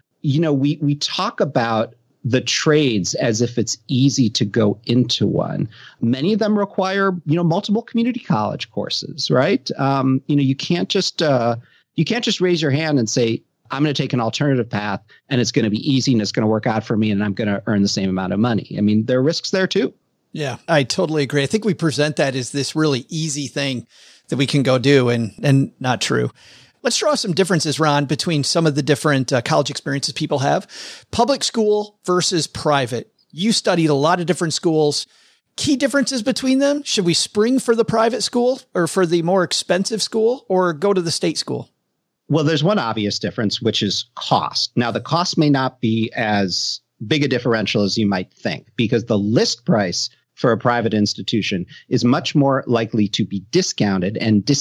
We talk about the trades as if it's easy to go into one. Many of them require, multiple community college courses, right? You can't just raise your hand and say, I'm going to take an alternative path and it's going to be easy and it's going to work out for me and I'm going to earn the same amount of money. I mean, there are risks there too. Yeah, I totally agree. I think we present that as this really easy thing that we can go do and not true. Let's draw some differences, Ron, between some of the different college experiences people have. Public school versus private. You studied a lot of different schools. Key differences between them? Should we spring for the private school or for the more expensive school or go to the state school? Well, there's one obvious difference, which is cost. Now, the cost may not be as big a differential as you might think because the list price for a private institution is much more likely to be discounted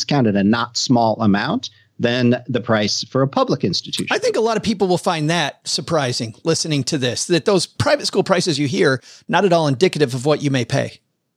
a not small amount than the price for a public institution. I think a lot of people will find that surprising listening to this, that those private school prices you hear, not at all indicative of what you may pay.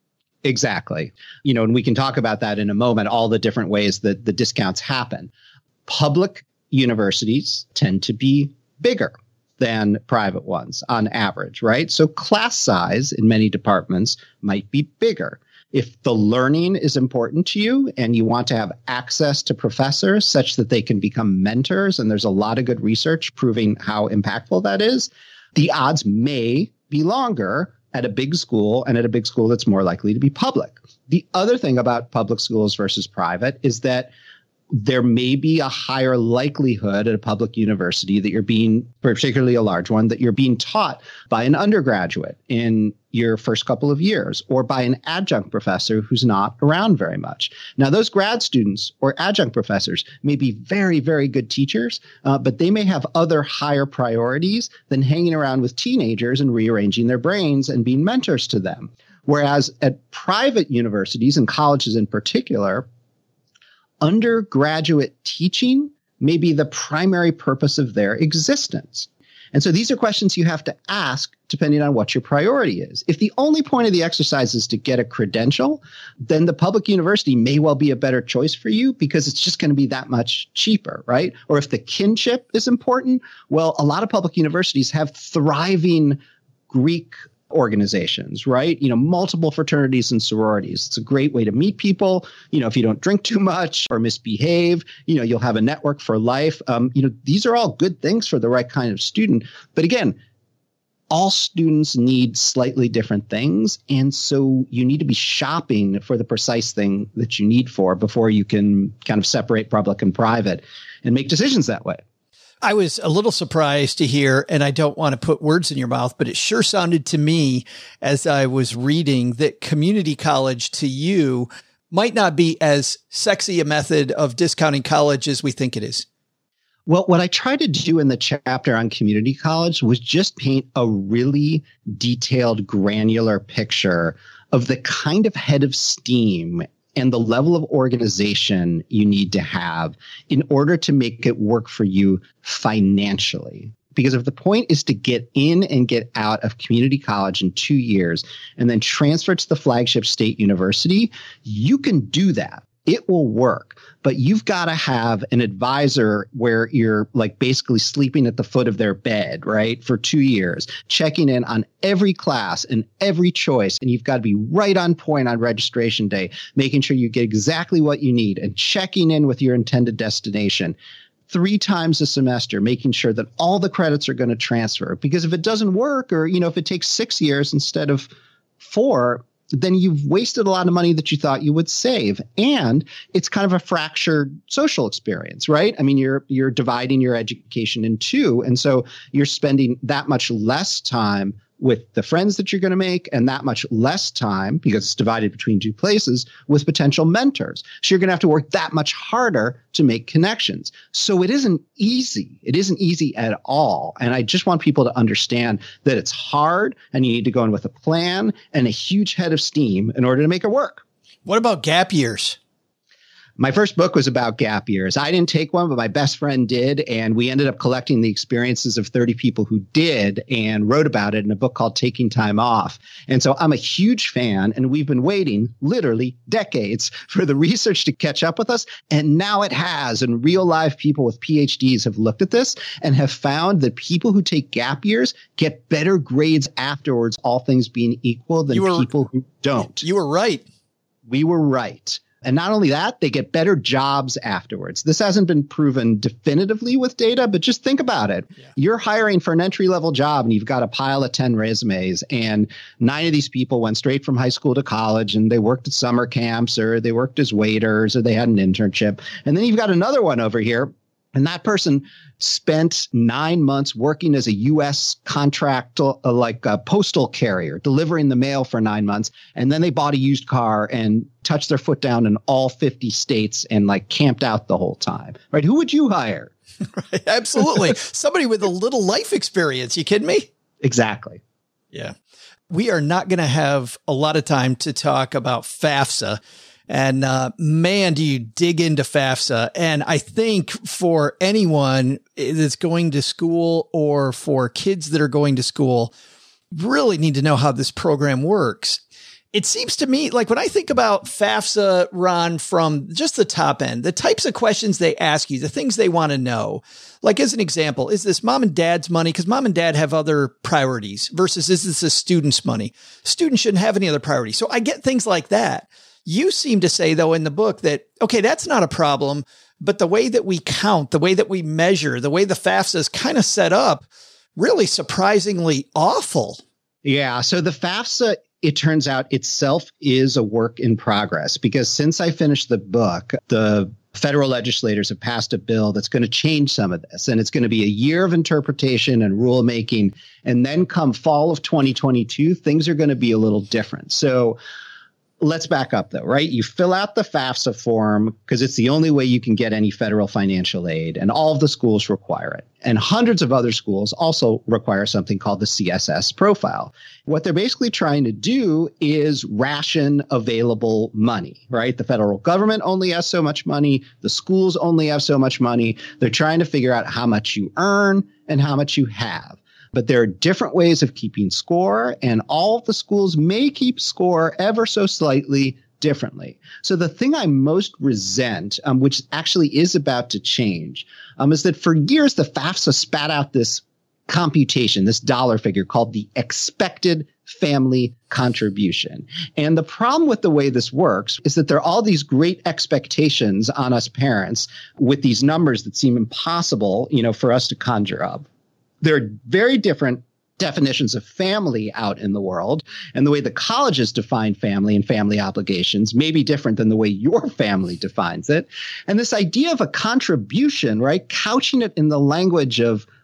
Exactly. And we can talk about that in a moment, all the different ways that the discounts happen. Public universities tend to be bigger than private ones on average, right? So class size in many departments might be bigger. If the learning is important to you and you want to have access to professors such that they can become mentors, and there's a lot of good research proving how impactful that is, the odds may be longer at a big school and at a big school that's more likely to be public. The other thing about public schools versus private is that there may be a higher likelihood at a public university that you're being, particularly a large one, that you're being taught by an undergraduate in your first couple of years or by an adjunct professor who's not around very much. Now, those grad students or adjunct professors may be very, very good teachers, but they may have other higher priorities than hanging around with teenagers and rearranging their brains and being mentors to them. Whereas at private universities and colleges in particular, undergraduate teaching may be the primary purpose of their existence. And so these are questions you have to ask depending on what your priority is. If the only point of the exercise is to get a credential, then the public university may well be a better choice for you because it's just going to be that much cheaper, right? Or if the kinship is important, well, a lot of public universities have thriving Greek organizations, right? Multiple fraternities and sororities. It's a great way to meet people. If you don't drink too much or misbehave, you'll have a network for life. These are all good things for the right kind of student. But again, all students need slightly different things. And so you need to be shopping for the precise thing that you need for before you can kind of separate public and private and make decisions that way. I was a little surprised to hear, and I don't want to put words in your mouth, but it sure sounded to me as I was reading that community college to you might not be as sexy a method of discounting college as we think it is. Well, what I tried to do in the chapter on community college was just paint a really detailed, granular picture of the kind of head of steam and the level of organization you need to have in order to make it work for you financially. Because if the point is to get in and get out of community college in 2 years and then transfer to the flagship state university, you can do that. It will work, but you've got to have an advisor where you're like basically sleeping at the foot of their bed, right? For 2 years, checking in on every class and every choice. And you've got to be right on point on registration day, making sure you get exactly what you need and checking in with your intended destination 3 times a semester, making sure that all the credits are going to transfer. Because if it doesn't work, or, if it takes 6 years instead of 4, then you've wasted a lot of money that you thought you would save. And it's kind of a fractured social experience, right? I mean, you're dividing your education in 2. And so you're spending that much less time with the friends that you're going to make and that much less time, because it's divided between 2 places, with potential mentors. So you're going to have to work that much harder to make connections. So it isn't easy. It isn't easy at all. And I just want people to understand that it's hard and you need to go in with a plan and a huge head of steam in order to make it work. What about gap years? My first book was about gap years. I didn't take one, but my best friend did. And we ended up collecting the experiences of 30 people who did and wrote about it in a book called Taking Time Off. And so I'm a huge fan, and we've been waiting literally decades for the research to catch up with us. And now it has. And real live people with PhDs have looked at this and have found that people who take gap years get better grades afterwards, all things being equal, than people who don't. You were right. We were right. And not only that, they get better jobs afterwards. This hasn't been proven definitively with data, but just think about it. Yeah. You're hiring for an entry-level job and you've got a pile of 10 resumes, and 9 of these people went straight from high school to college and they worked at summer camps, or they worked as waiters, or they had an internship. And then you've got another one over here, and that person spent 9 months working as a U.S. contract, like a postal carrier, delivering the mail for 9 months. And then they bought a used car and touched their foot down in all 50 states and like camped out the whole time. Right? Who would you hire? Right, absolutely. Somebody with a little life experience. You kidding me? Exactly. Yeah. We are not going to have a lot of time to talk about FAFSA. And man, do you dig into FAFSA. And I think for anyone that's going to school, or for kids that are going to school, really need to know how this program works. It seems to me like when I think about FAFSA, Ron, from just the top end, the types of questions they ask you, the things they want to know, like as an example, is this mom and dad's money? Because mom and dad have other priorities, versus is this a student's money? Students shouldn't have any other priorities. So I get things like that. You seem to say, though, in the book that, okay, that's not a problem, but the way that we count, the way that we measure, the way the FAFSA is kind of set up, really surprisingly awful. Yeah. So the FAFSA, it turns out, itself is a work in progress, because since I finished the book, the federal legislators have passed a bill that's going to change some of this. And it's going to be a year of interpretation and rulemaking. And then come fall of 2022, things are going to be a little different. So let's back up, though, right? You fill out the FAFSA form because it's the only way you can get any federal financial aid, and all of the schools require it. And hundreds of other schools also require something called the CSS profile. What they're basically trying to do is ration available money, right? The federal government only has so much money. The schools only have so much money. They're trying to figure out how much you earn and how much you have. But there are different ways of keeping score, and all of the schools may keep score ever so slightly differently. So the thing I most resent, which actually is about to change, is that for years the FAFSA spat out this computation, this dollar figure called the expected family contribution. And the problem with the way this works is that there are all these great expectations on us parents with these numbers that seem impossible, for us to conjure up. There are very different definitions of family out in the world, and the way the colleges define family and family obligations may be different than the way your family defines it. And this idea of a contribution, right, couching it in the language of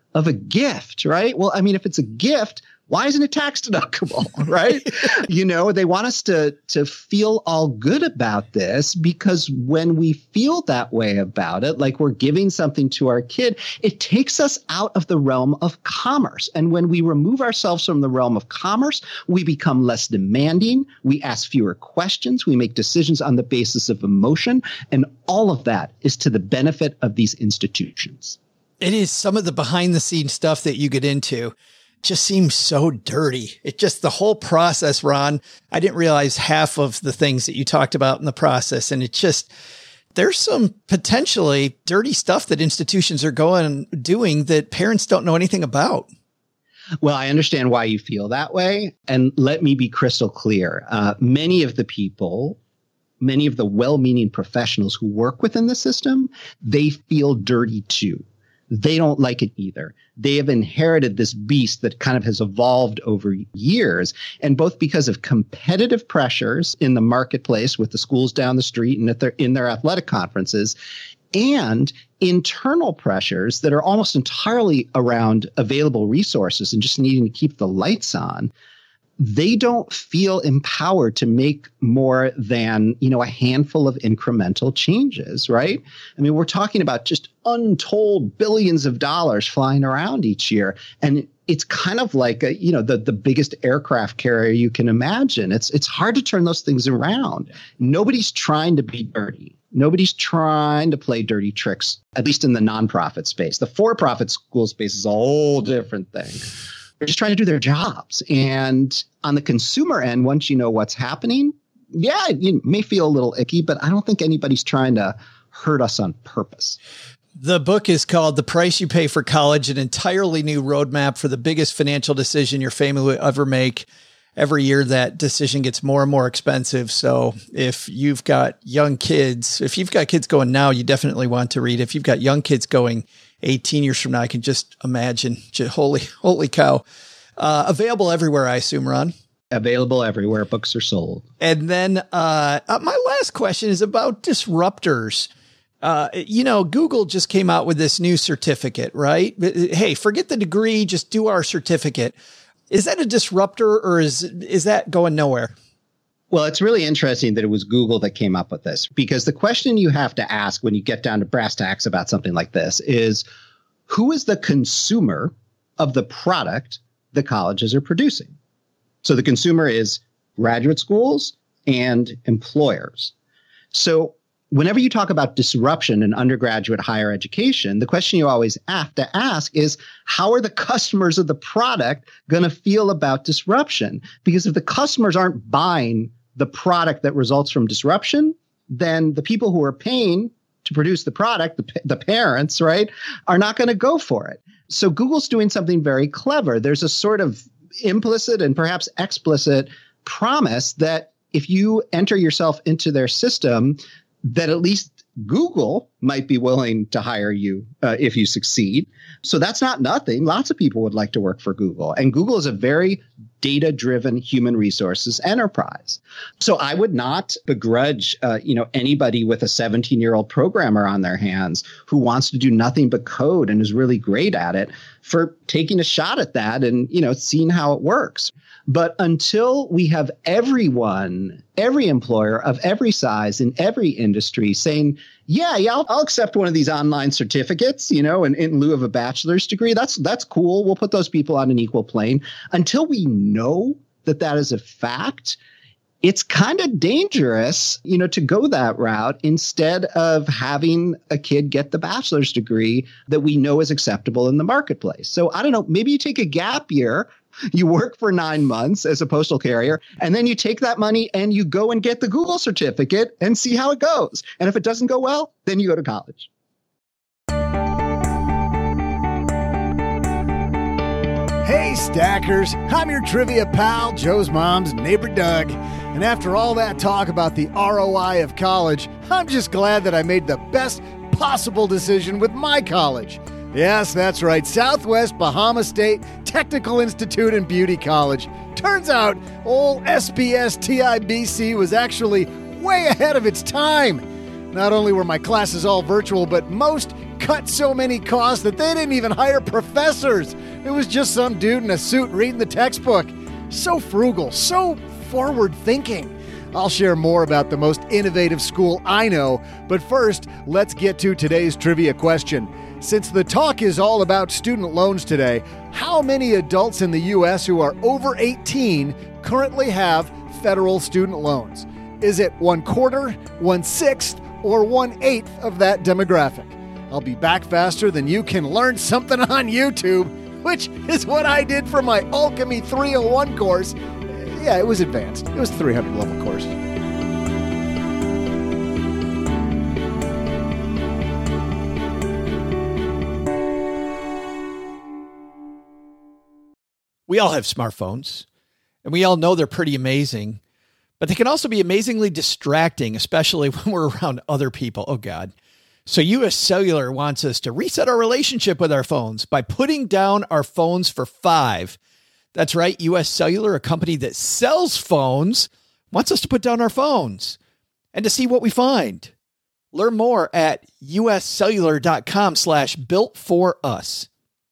of a gift, right? Well, I mean, if it's a gift, why isn't it tax deductible, right? They want us to feel all good about this, because when we feel that way about it, like we're giving something to our kid, it takes us out of the realm of commerce. And when we remove ourselves from the realm of commerce, we become less demanding. We ask fewer questions. We make decisions on the basis of emotion. And all of that is to the benefit of these institutions. It is some of the behind the scenes stuff that you get into. Just seems so dirty. It just, the whole process, Ron, I didn't realize half of the things that you talked about in the process. And it just, there's some potentially dirty stuff that institutions are doing that parents don't know anything about. Well, I understand why you feel that way. And let me be crystal clear. Many of the well-meaning professionals who work within the system, they feel dirty too. They don't like it either. They have inherited this beast that kind of has evolved over years. And both because of competitive pressures in the marketplace with the schools down the street and in their athletic conferences, and internal pressures that are almost entirely around available resources and just needing to keep the lights on, they don't feel empowered to make more than, a handful of incremental changes, right? I mean, we're talking about just untold billions of dollars flying around each year. And it's kind of like, the biggest aircraft carrier you can imagine. It's hard to turn those things around. Nobody's trying to be dirty. Nobody's trying to play dirty tricks, at least in the nonprofit space. The for-profit school space is a whole different thing. They're just trying to do their jobs. And on the consumer end, once you know what's happening, yeah, you may feel a little icky, but I don't think anybody's trying to hurt us on purpose. The book is called The Price You Pay for College, an entirely new roadmap for the biggest financial decision your family will ever make. Every year that decision gets more and more expensive. So if you've got young kids, if you've got kids going now, you definitely want to read. If you've got young kids going 18 years from now, I can just imagine. Holy cow. Available everywhere, I assume, Ron. Available everywhere books are sold. And then my last question is about disruptors. Google just came out with this new certificate, right? Hey, forget the degree, just do our certificate. Is that a disruptor, or is that going nowhere? Well, it's really interesting that it was Google that came up with this, because the question you have to ask when you get down to brass tacks about something like this is, who is the consumer of the product the colleges are producing? So the consumer is graduate schools and employers. So whenever you talk about disruption in undergraduate higher education, the question you always have to ask is, how are the customers of the product going to feel about disruption? Because if the customers aren't buying the product that results from disruption, then the people who are paying to produce the product, the parents, right, are not going to go for it. So Google's doing something very clever. There's a sort of implicit and perhaps explicit promise that if you enter yourself into their system, that at least Google might be willing to hire you if you succeed. So that's not nothing. Lots of people would like to work for Google. And Google is a very data-driven human resources enterprise. So I would not begrudge, anybody with a 17-year-old programmer on their hands who wants to do nothing but code and is really great at it for taking a shot at that and, seeing how it works. But until we have everyone, every employer of every size in every industry saying, yeah, I'll accept one of these online certificates, in lieu of a bachelor's degree. That's cool. We'll put those people on an equal plane. Until we know that is a fact, it's kind of dangerous, to go that route instead of having a kid get the bachelor's degree that we know is acceptable in the marketplace. So I don't know, maybe you take a gap year. You work for 9 months as a postal carrier, and then you take that money and you go and get the Google certificate and see how it goes. And if it doesn't go well, then you go to college. Hey, Stackers. I'm your trivia pal, Joe's mom's neighbor, Doug. And after all that talk about the ROI of college, I'm just glad that I made the best possible decision with my college. Yes, that's right. Southwest Bahama State Technical Institute and Beauty College. Turns out old SPS TIBC was actually way ahead of its time. Not only were my classes all virtual, but most cut so many costs that they didn't even hire professors. It was just some dude in a suit reading the textbook. So frugal, so forward-thinking. I'll share more about the most innovative school I know, but first, let's get to today's trivia question. Since the talk is all about student loans today, how many adults in the U.S. who are over 18 currently have federal student loans? Is it 1/4, 1/6, or 1/8 of that demographic? I'll be back faster than you can learn something on YouTube, which is what I did for my Alchemy 301 course. Yeah, it was advanced. It was 300 level course. We all have smartphones, and we all know they're pretty amazing, but they can also be amazingly distracting, especially when we're around other people. Oh, God. So US Cellular wants us to reset our relationship with our phones by putting down our phones for $5. That's right. US Cellular, a company that sells phones, wants us to put down our phones and to see what we find. Learn more at uscellular.com/built-for-us.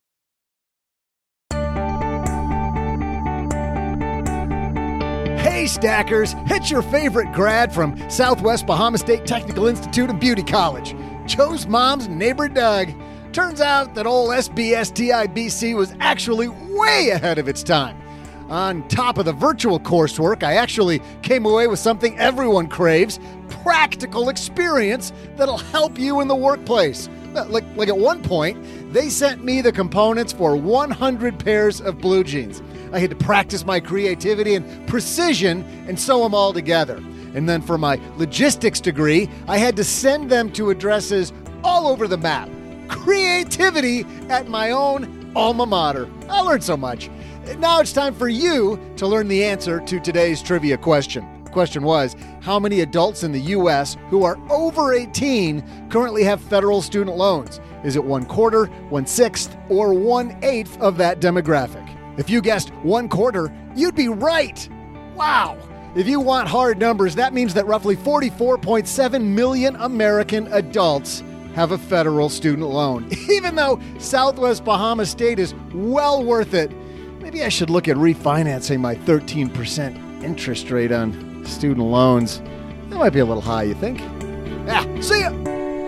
Hey, Stackers, it's your favorite grad from Southwest Bahama State Technical Institute and Beauty College, Joe's mom's neighbor, Doug. Turns out that old SBSTIBC was actually way ahead of its time. On top of the virtual coursework, I actually came away with something everyone craves, practical experience that'll help you in the workplace. Like at one point, they sent me the components for 100 pairs of blue jeans. I had to practice my creativity and precision and sew them all together. And then for my logistics degree, I had to send them to addresses all over the map. Creativity at my own alma mater. I learned so much. Now it's time for you to learn the answer to today's trivia question. The question was, how many adults in the U.S. who are over 18 currently have federal student loans? Is it 1/4, 1/6, or 1/8 of that demographic? If you guessed 1/4, you'd be right. Wow. If you want hard numbers, that means that roughly 44.7 million American adults have a federal student loan. Even though Southwest Bahama State is well worth it, maybe I should look at refinancing my 13% interest rate on student loans. That might be a little high, you think? See ya!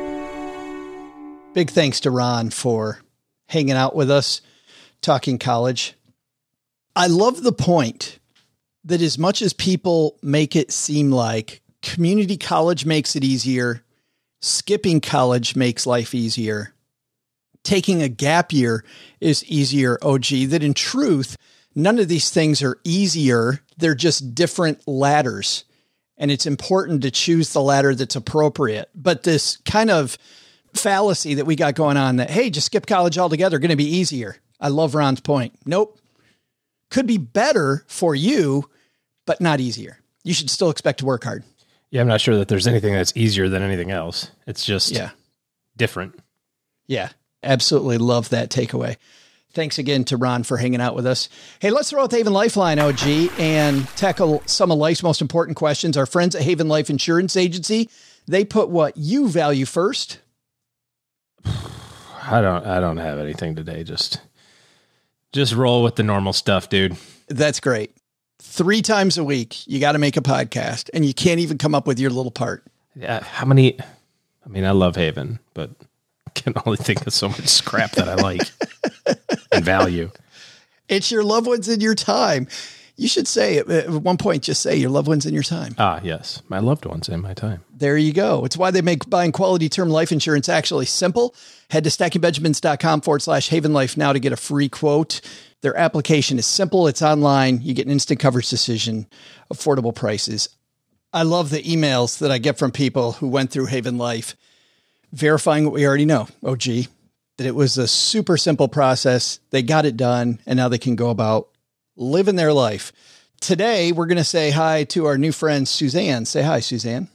Big thanks to Ron for hanging out with us, talking college. I love the point that as much as people make it seem like community college makes it easier, skipping college makes life easier, taking a gap year is easier, OG, that in truth, none of these things are easier. They're just different ladders. And it's important to choose the ladder that's appropriate. But this kind of fallacy that we got going on that, hey, just skip college altogether, going to be easier. I love Ron's point. Nope. Could be better for you, but not easier. You should still expect to work hard. Yeah, I'm not sure that there's anything that's easier than anything else. It's just different. Yeah, absolutely love that takeaway. Thanks again to Ron for hanging out with us. Hey, let's throw out the Haven Lifeline, OG, and tackle some of life's most important questions. Our friends at Haven Life Insurance Agency, they put what you value first. I don't have anything today. Just roll with the normal stuff, dude. That's great. 3 times a week, you got to make a podcast, and you can't even come up with your little part. Yeah. How many? I mean, I love Haven, but I can only think of so much crap that I like and value. It's your loved ones in your time. You should say at one point, just say your loved ones in your time. Ah, yes. My loved ones in my time. There you go. It's why they make buying quality term life insurance actually simple. Head to stackingbenjamins.com/Haven Life now to get a free quote. Their application is simple. It's online. You get an instant coverage decision, affordable prices. I love the emails that I get from people who went through Haven Life, verifying what we already know, OG, that it was a super simple process. They got it done, and now they can go about living their life. Today, we're going to say hi to our new friend, Suzanne. Say hi, Suzanne.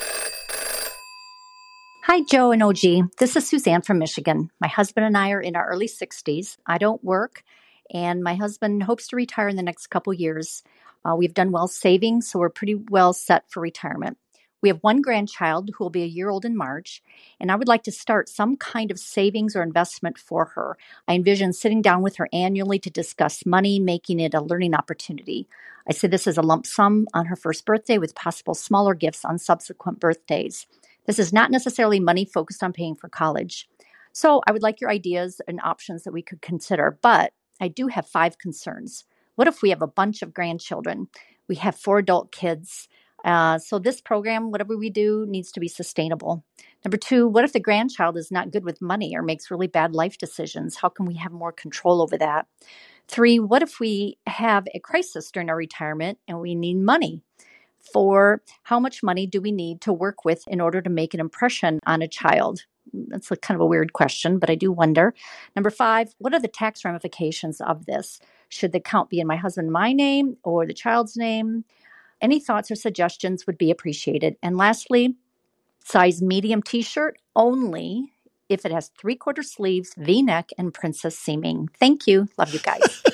Hi, Joe and OG. This is Suzanne from Michigan. My husband and I are in our early 60s. I don't work, and my husband hopes to retire in the next couple years. We've done well saving, so we're pretty well set for retirement. We have one grandchild who will be a year old in March, and I would like to start some kind of savings or investment for her. I envision sitting down with her annually to discuss money, making it a learning opportunity. I see this as a lump sum on her first birthday with possible smaller gifts on subsequent birthdays. This is not necessarily money focused on paying for college. So I would like your ideas and options that we could consider, but I do have 5 concerns. What if we have a bunch of grandchildren? We have 4 adult kids. So this program, whatever we do, needs to be sustainable. Number 2, what if the grandchild is not good with money or makes really bad life decisions? How can we have more control over that? 3, what if we have a crisis during our retirement and we need money? 4, how much money do we need to work with in order to make an impression on a child? That's kind of a weird question, but I do wonder. Number 5, what are the tax ramifications of this? Should the account be in my husband and my name or the child's name? Any thoughts or suggestions would be appreciated. And lastly, size medium t-shirt only if it has 3/4 sleeves, V-neck, and princess seaming. Thank you. Love you guys.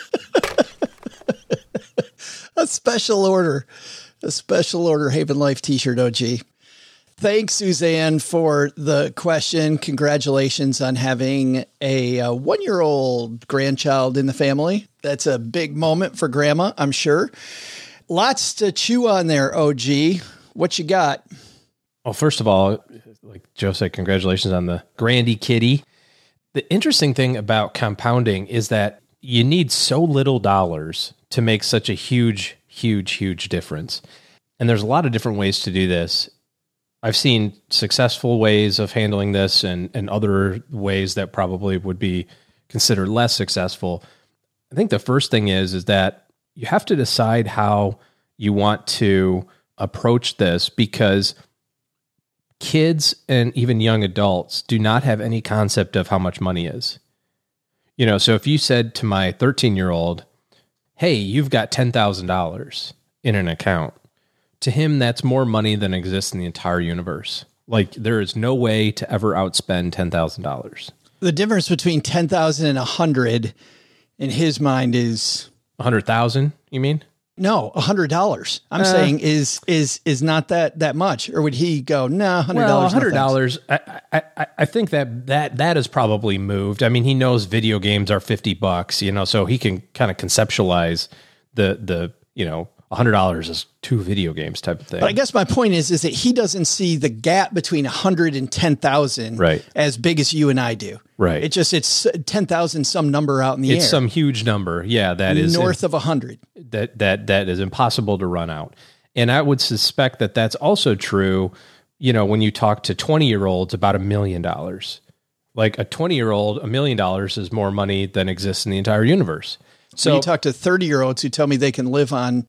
A special order Haven Life t-shirt, OG. Thanks, Suzanne, for the question. Congratulations on having a 1-year-old grandchild in the family. That's a big moment for Grandma, I'm sure. Lots to chew on there, OG. What you got? Well, first of all, like Joe said, congratulations on the Grandy kitty. The interesting thing about compounding is that you need so little dollars to make such a huge, huge, huge difference. And there's a lot of different ways to do this. I've seen successful ways of handling this and other ways that probably would be considered less successful. I think the first thing is that you have to decide how you want to approach this, because kids and even young adults do not have any concept of how much money is. You know, so if you said to my 13-year-old, hey, you've got $10,000 in an account, to him, that's more money than exists in the entire universe. Like, there is no way to ever outspend $10,000. The difference between 10,000 and 100 in his mind is 100,000. You mean? No, $100. I'm saying is not that much, or would he go, no, $100? Well, $100. I think that is probably moved. I mean, he knows video games are $50, you know, so he can kind of conceptualize the you know, $100 is 2 video games type of thing. But I guess my point is that he doesn't see the gap between 100 and 10,000 as big as you and I do. Right. It's 10,000, some number out in the air. It's some huge number. Yeah. That is north of 100. That is impossible to run out. And I would suspect that that's also true, you know, when you talk to 20-year-olds about $1 million. Like a 20-year-old, $1 million is more money than exists in the entire universe. So you talk to 30-year-olds who tell me they can live on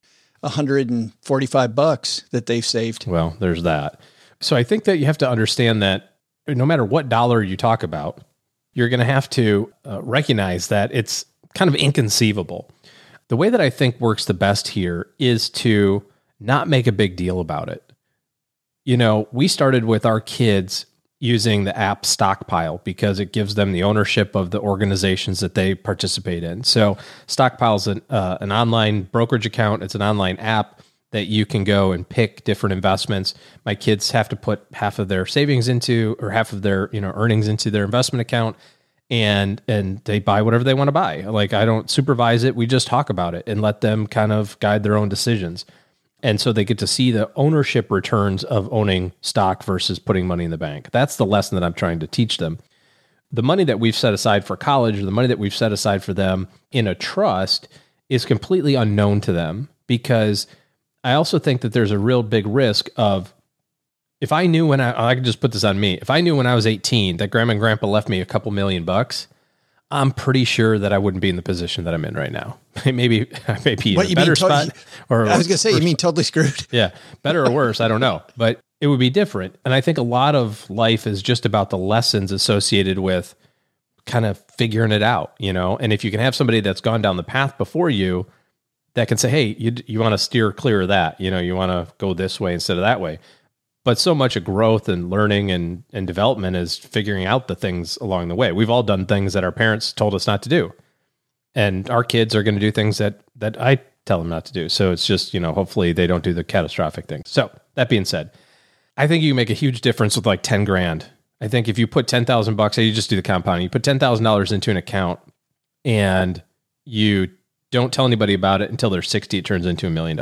$145 that they've saved. Well, there's that. So I think that you have to understand that no matter what dollar you talk about, you're going to have to recognize that it's kind of inconceivable. The way that I think works the best here is to not make a big deal about it. You know, we started with our kids using the app Stockpile because it gives them the ownership of the organizations that they participate in. So Stockpile is an online brokerage account. It's an online app that you can go and pick different investments. My kids have to put half of their savings into, or half of their, you know, earnings into their investment account, and they buy whatever they want to buy. Like, I don't supervise it. We just talk about it and let them kind of guide their own decisions. And so they get to see the ownership returns of owning stock versus putting money in the bank. That's the lesson that I'm trying to teach them. The money that we've set aside for college, or the money that we've set aside for them in a trust, is completely unknown to them, because I also think that there's a real big risk of, if I knew I can just put this on me. If I knew when I was 18 that Grandma and Grandpa left me a couple $1 million, I'm pretty sure that I wouldn't be in the position that I'm in right now. maybe in a better spot. Or I was going to say, you mean totally screwed? Yeah, better or worse, I don't know. But it would be different. And I think a lot of life is just about the lessons associated with kind of figuring it out, you know? And if you can have somebody that's gone down the path before you that can say, hey, you want to steer clear of that, you know, you want to go this way instead of that way. But so much of growth and learning and development is figuring out the things along the way. We've all done things that our parents told us not to do. And our kids are going to do things that I tell them not to do. So it's just, you know, hopefully they don't do the catastrophic things. So that being said, I think you can make a huge difference with like 10 grand. I think if you put $10,000, say you just do the compounding, you put $10,000 into an account and you don't tell anybody about it until they're 60, it turns into $1 million.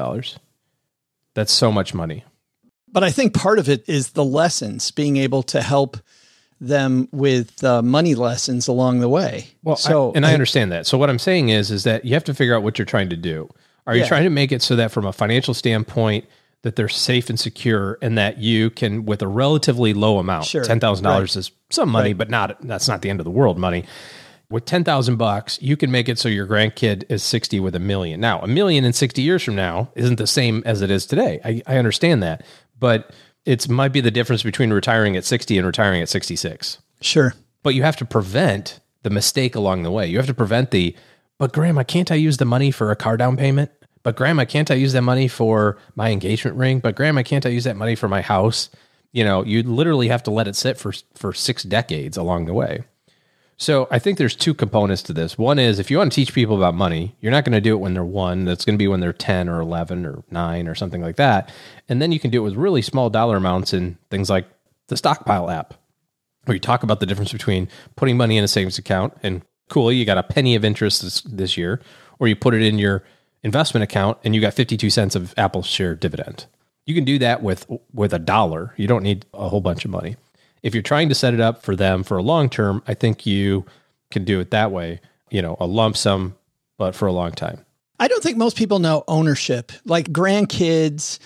That's so much money. But I think part of it is the lessons, being able to help them with money lessons along the way. Well, I understand that. So what I'm saying is that you have to figure out what you're trying to do. Are you trying to make it so that from a financial standpoint that they're safe and secure and that you can, with a relatively low amount, $10,000 is some money, but that's not the end of the world money. With $10,000, you can make it so your grandkid is 60 with $1 million. Now, $1 million in 60 years from now isn't the same as it is today. I understand that, but it might be the difference between retiring at 60 and retiring at 66. Sure. But you have to prevent the mistake along the way. You have to prevent but Grandma, can't I use the money for a car down payment? But Grandma, can't I use that money for my engagement ring? But Grandma, can't I use that money for my house? You literally have to let it sit for 6 decades along the way. So I think there's 2 components to this. One is if you want to teach people about money, you're not going to do it when they're 1. That's going to be when they're 10 or 11 or 9 or something like that. And then you can do it with really small dollar amounts in things like the Stockpile app, where you talk about the difference between putting money in a savings account and cool, you got a penny of interest this year, or you put it in your investment account and you got 52 cents of Apple share dividend. You can do that with $1. You don't need a whole bunch of money. If you're trying to set it up for them for a long term, I think you can do it that way, a lump sum, but for a long time. I don't think most people know ownership, like grandkids,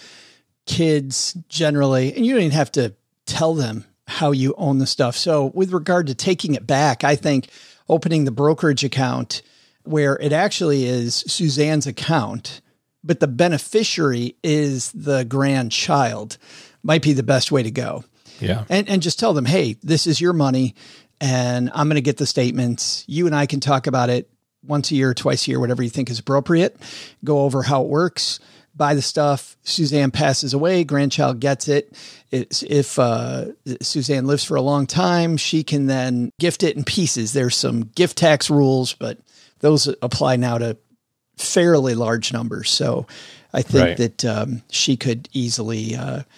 kids generally, and you don't even have to tell them how you own the stuff. So with regard to taking it back, I think opening the brokerage account where it actually is Suzanne's account, but the beneficiary is the grandchild might be the best way to go. Yeah. And just tell them, hey, this is your money and I'm going to get the statements. You and I can talk about it once a year, twice a year, whatever you think is appropriate. Go over how it works, buy the stuff. Suzanne passes away, grandchild gets it. If Suzanne lives for a long time, she can then gift it in pieces. There's some gift tax rules, but those apply now to fairly large numbers. So I think that she could easily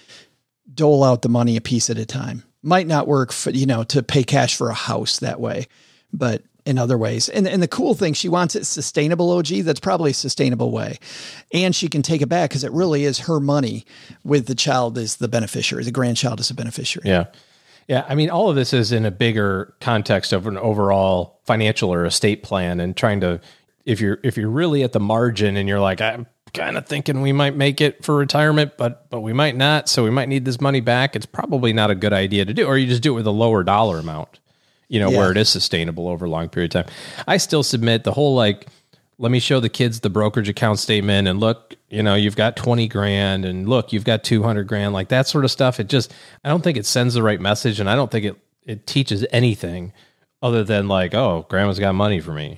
dole out the money a piece at a time. Might not work for, to pay cash for a house that way, but in other ways. And the cool thing, she wants it sustainable, OG. That's probably a sustainable way. And she can take it back because it really is her money with the child as the beneficiary. The grandchild is a beneficiary. Yeah. Yeah. I mean, all of this is in a bigger context of an overall financial or estate plan and trying to, if you're really at the margin and you're like, I'm kind of thinking we might make it for retirement, but we might not. So we might need this money back. It's probably not a good idea to do, or you just do it with a lower dollar amount, where it is sustainable over a long period of time. I still submit the whole, let me show the kids the brokerage account statement and look, you've got 20 grand and look, you've got 200 grand, like that sort of stuff. I don't think it sends the right message. And I don't think it teaches anything other than oh, grandma's got money for me,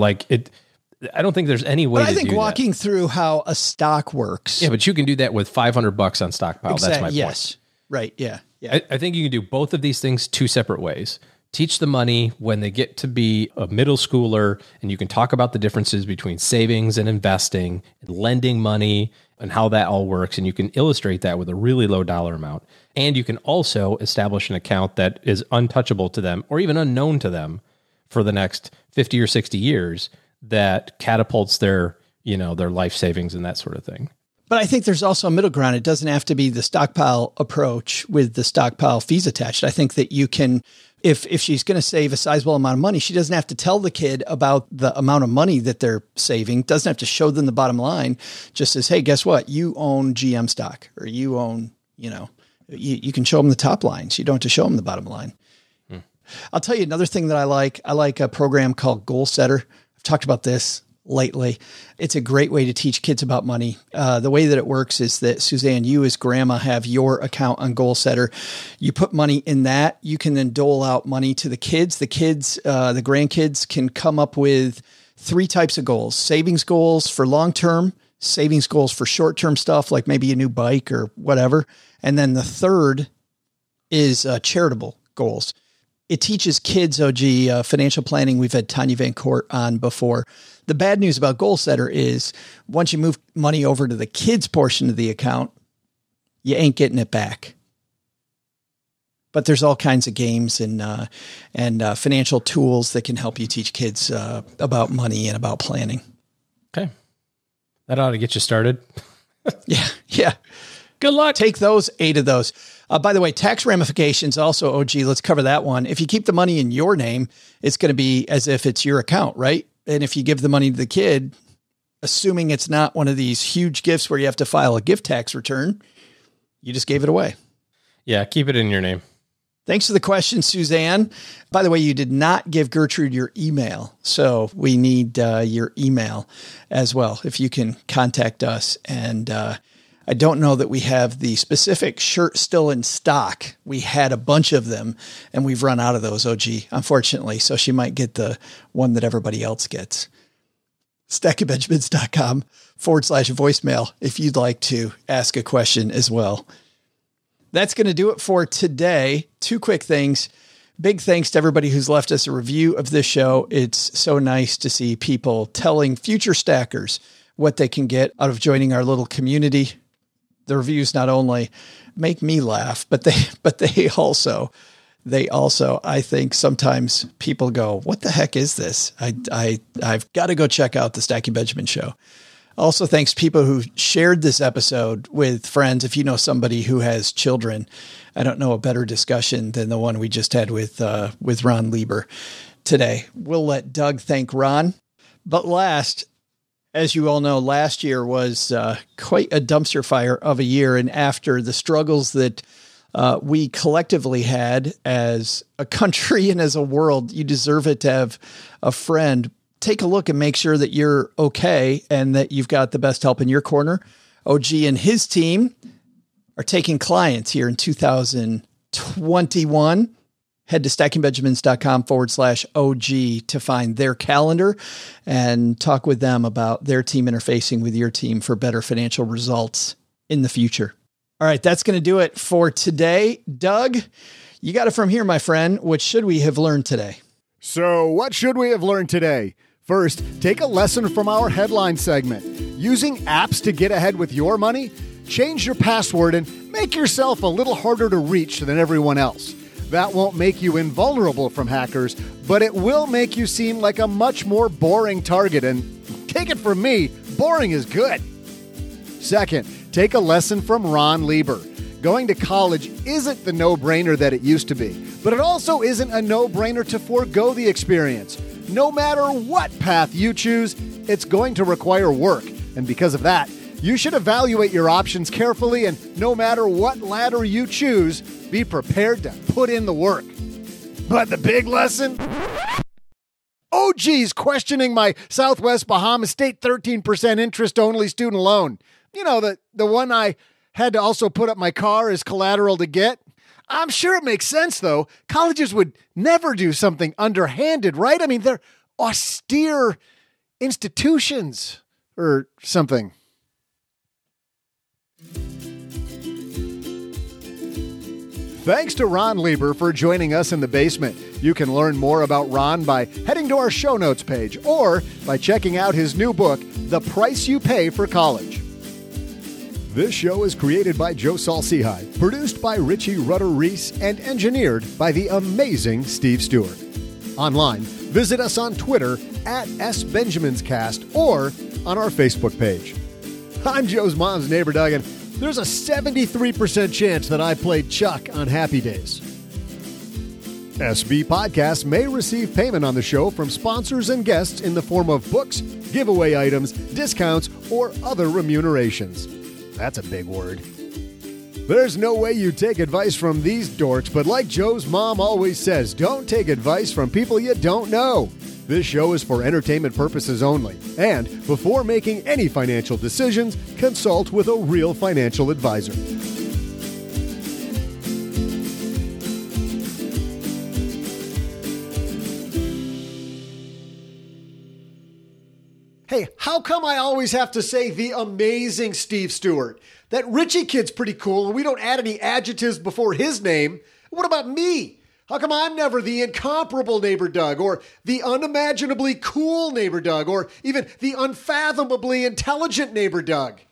I don't think there's any way to do that. I think walking through how a stock works. Yeah, but you can do that with $500 on Stockpile. Exactly. That's my point. Yes. Right. Yeah. I think you can do both of these things 2 separate ways. Teach the money when they get to be a middle schooler, and you can talk about the differences between savings and investing and lending money and how that all works. And you can illustrate that with a really low dollar amount. And you can also establish an account that is untouchable to them or even unknown to them for the next 50 or 60 years that catapults their life savings and that sort of thing. But I think there's also a middle ground. It doesn't have to be the Stockpile approach with the Stockpile fees attached. I think that you can, if she's going to save a sizable amount of money, she doesn't have to tell the kid about the amount of money that they're saving. Doesn't have to show them the bottom line. Just says, hey, guess what? You own GM stock, or you own, you can show them the top lines. You don't have to show them the bottom line. I'll tell you another thing that I like. I like a program called Goal Setter. I've talked about this lately. It's a great way to teach kids about money. The way that it works is that, Suzanne, you as grandma have your account on Goal Setter. You put money in that. You can then dole out money to the kids. The grandkids can come up with 3 types of goals: savings goals for long-term, savings goals for short-term stuff, like maybe a new bike or whatever. And then the third is charitable goals. It teaches kids, OG, financial planning. We've had Tanya Van Court on before. The bad news about Goal Setter is once you move money over to the kids portion of the account, you ain't getting it back. But there's all kinds of games and financial tools that can help you teach kids about money and about planning. Okay. That ought to get you started. Yeah. Good luck. Take those, 8 of those. By the way, tax ramifications also, OG, let's cover that one. If you keep the money in your name, it's going to be as if it's your account, right? And if you give the money to the kid, assuming it's not one of these huge gifts where you have to file a gift tax return, you just gave it away. Yeah, keep it in your name. Thanks for the question, Suzanne. By the way, you did not give Gertrude your email, so we need your email as well, if you can contact us. And I don't know that we have the specific shirt still in stock. We had a bunch of them, and we've run out of those, OG, unfortunately, so she might get the one that everybody else gets. stackingbenjamins.com/voicemail if you'd like to ask a question as well. That's going to do it for today. 2 quick things. Big thanks to everybody who's left us a review of this show. It's so nice to see people telling future stackers what they can get out of joining our little community. The reviews not only make me laugh, but they also, I think sometimes people go, what the heck is this? I've got to go check out the Stacking Benjamin show. Also, thanks to people who shared this episode with friends. If you know somebody who has children, I don't know a better discussion than the one we just had with Ron Lieber today. We'll let Doug thank Ron. But last, as you all know, last year was quite a dumpster fire of a year. And after the struggles that we collectively had as a country and as a world, you deserve it to have a friend. Take a look and make sure that you're okay and that you've got the best help in your corner. OG and his team are taking clients here in 2021. Head to stackingbenjamins.com/OG to find their calendar and talk with them about their team interfacing with your team for better financial results in the future. All right, that's going to do it for today. Doug, you got it from here, my friend. What should we have learned today? So what should we have learned today? First, take a lesson from our headline segment. Using apps to get ahead with your money? Change your password and make yourself a little harder to reach than everyone else. That won't make you invulnerable from hackers, but it will make you seem like a much more boring target. And take it from me, boring is good. Second, take a lesson from Ron Lieber. Going to college isn't the no-brainer that it used to be, but it also isn't a no-brainer to forego the experience. No matter what path you choose, it's going to require work. And because of that, you should evaluate your options carefully, and no matter what ladder you choose, be prepared to put in the work. But the big lesson? Oh, geez, questioning my Southwest Bahamas State 13% interest-only student loan. You know, the one I had to also put up my car as collateral to get. I'm sure it makes sense, though. Colleges would never do something underhanded, right? I mean, they're austere institutions or something. Thanks to Ron Lieber for joining us in the basement. You can learn more about Ron by heading to our show notes page or by checking out his new book, The Price You Pay for College. This show is created by Joe Saul-Sehy, produced by Richie Rutter-Reese, and engineered by the amazing Steve Stewart. Online, visit us on Twitter at SBenjaminsCast or on our Facebook page. I'm Joe's mom's neighbor, Doug, and there's a 73% chance that I played Chuck on Happy Days. SB Podcasts may receive payment on the show from sponsors and guests in the form of books, giveaway items, discounts, or other remunerations. That's a big word. There's no way you take advice from these dorks, but like Joe's mom always says, don't take advice from people you don't know. This show is for entertainment purposes only, and before making any financial decisions, consult with a real financial advisor. Hey, how come I always have to say the amazing Steve Stewart? That Richie kid's pretty cool and we don't add any adjectives before his name. What about me? How come I'm never the incomparable neighbor Doug, or the unimaginably cool neighbor Doug, or even the unfathomably intelligent neighbor Doug?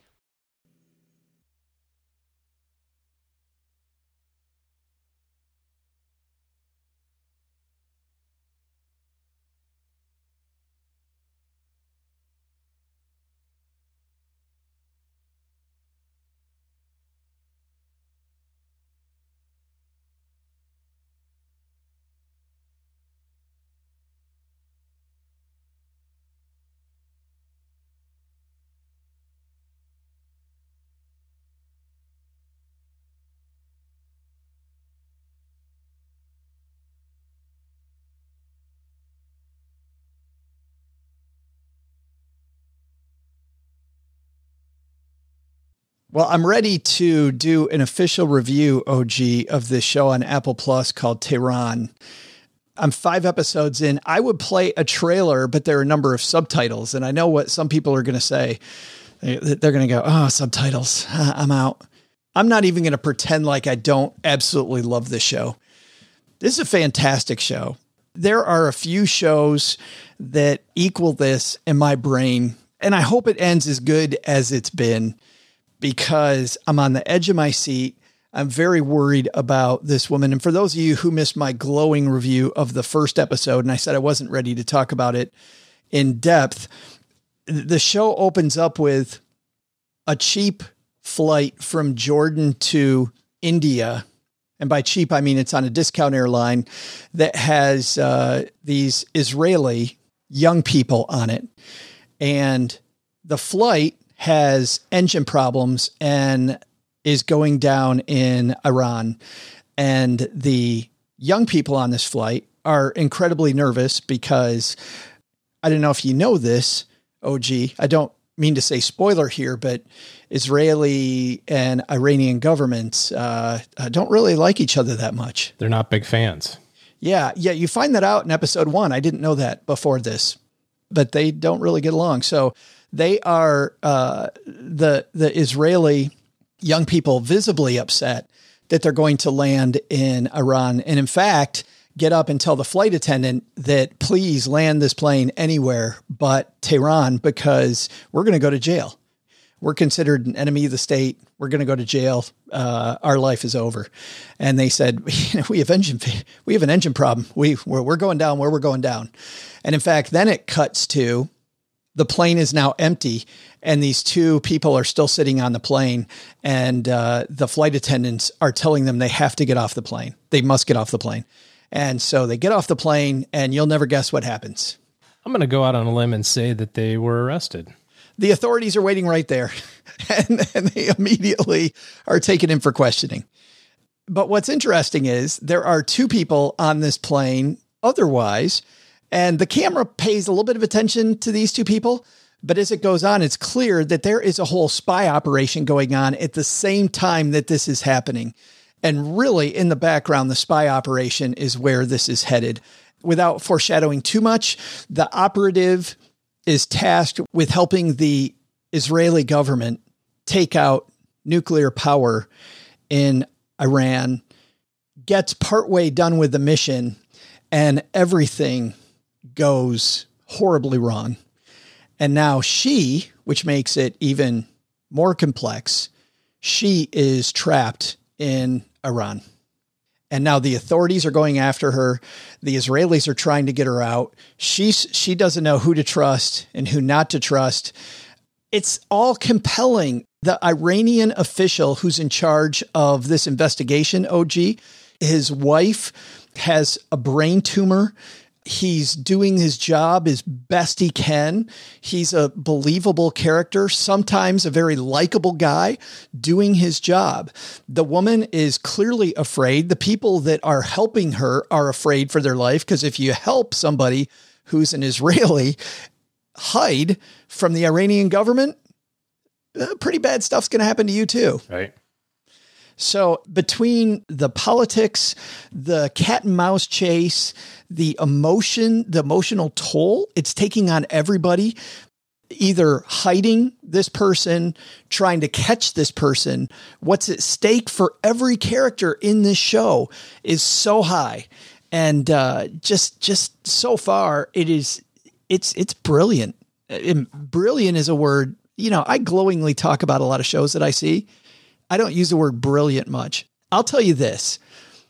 Well, I'm ready to do an official review, OG, of this show on Apple Plus called Tehran. I'm 5 episodes in. I would play a trailer, but there are a number of subtitles. And I know what some people are going to say. They're going to go, oh, subtitles. I'm out. I'm not even going to pretend like I don't absolutely love this show. This is a fantastic show. There are a few shows that equal this in my brain, and I hope it ends as good as it's been, because I'm on the edge of my seat. I'm very worried about this woman. And for those of you who missed my glowing review of the first episode, and I said I wasn't ready to talk about it in depth, the show opens up with a cheap flight from Jordan to India. And by cheap, I mean it's on a discount airline that has these Israeli young people on it. And the flight has engine problems and is going down in Iran. And the young people on this flight are incredibly nervous because, I don't know if you know this, OG, I don't mean to say spoiler here, but Israeli and Iranian governments don't really like each other that much. They're not big fans. Yeah. You find that out in episode 1. I didn't know that before this, but they don't really get along. So they are the Israeli young people visibly upset that they're going to land in Iran. And in fact, get up and tell the flight attendant that please land this plane anywhere but Tehran, because we're going to go to jail. We're considered an enemy of the state. We're going to go to jail. Our life is over. And they said, we have an engine problem. We're going down where we're going down. And in fact, then it cuts to the plane is now empty, and these 2 people are still sitting on the plane, and the flight attendants are telling them they have to get off the plane. They must get off the plane. And so they get off the plane, and you'll never guess what happens. I'm going to go out on a limb and say that they were arrested. The authorities are waiting right there, and they immediately are taken in for questioning. But what's interesting is there are 2 people on this plane otherwise, and the camera pays a little bit of attention to these 2 people. But as it goes on, it's clear that there is a whole spy operation going on at the same time that this is happening. And really, in the background, the spy operation is where this is headed. Without foreshadowing too much, the operative is tasked with helping the Israeli government take out nuclear power in Iran, gets partway done with the mission, and everything goes horribly wrong. And now she, which makes it even more complex, she is trapped in Iran. And now the authorities are going after her. The Israelis are trying to get her out. She doesn't know who to trust and who not to trust. It's all compelling. The Iranian official who's in charge of this investigation, OG, his wife has a brain tumor. He's doing his job as best he can. He's a believable character, sometimes a very likable guy doing his job. The woman is clearly afraid. The people that are helping her are afraid for their life, because if you help somebody who's an Israeli hide from the Iranian government, pretty bad stuff's going to happen to you too. Right. So between the politics, the cat and mouse chase, the emotional toll it's taking on everybody, either hiding this person, trying to catch this person, what's at stake for every character in this show is so high. And just so far, it's brilliant. Brilliant is a word, I glowingly talk about a lot of shows that I see. I don't use the word brilliant much. I'll tell you this.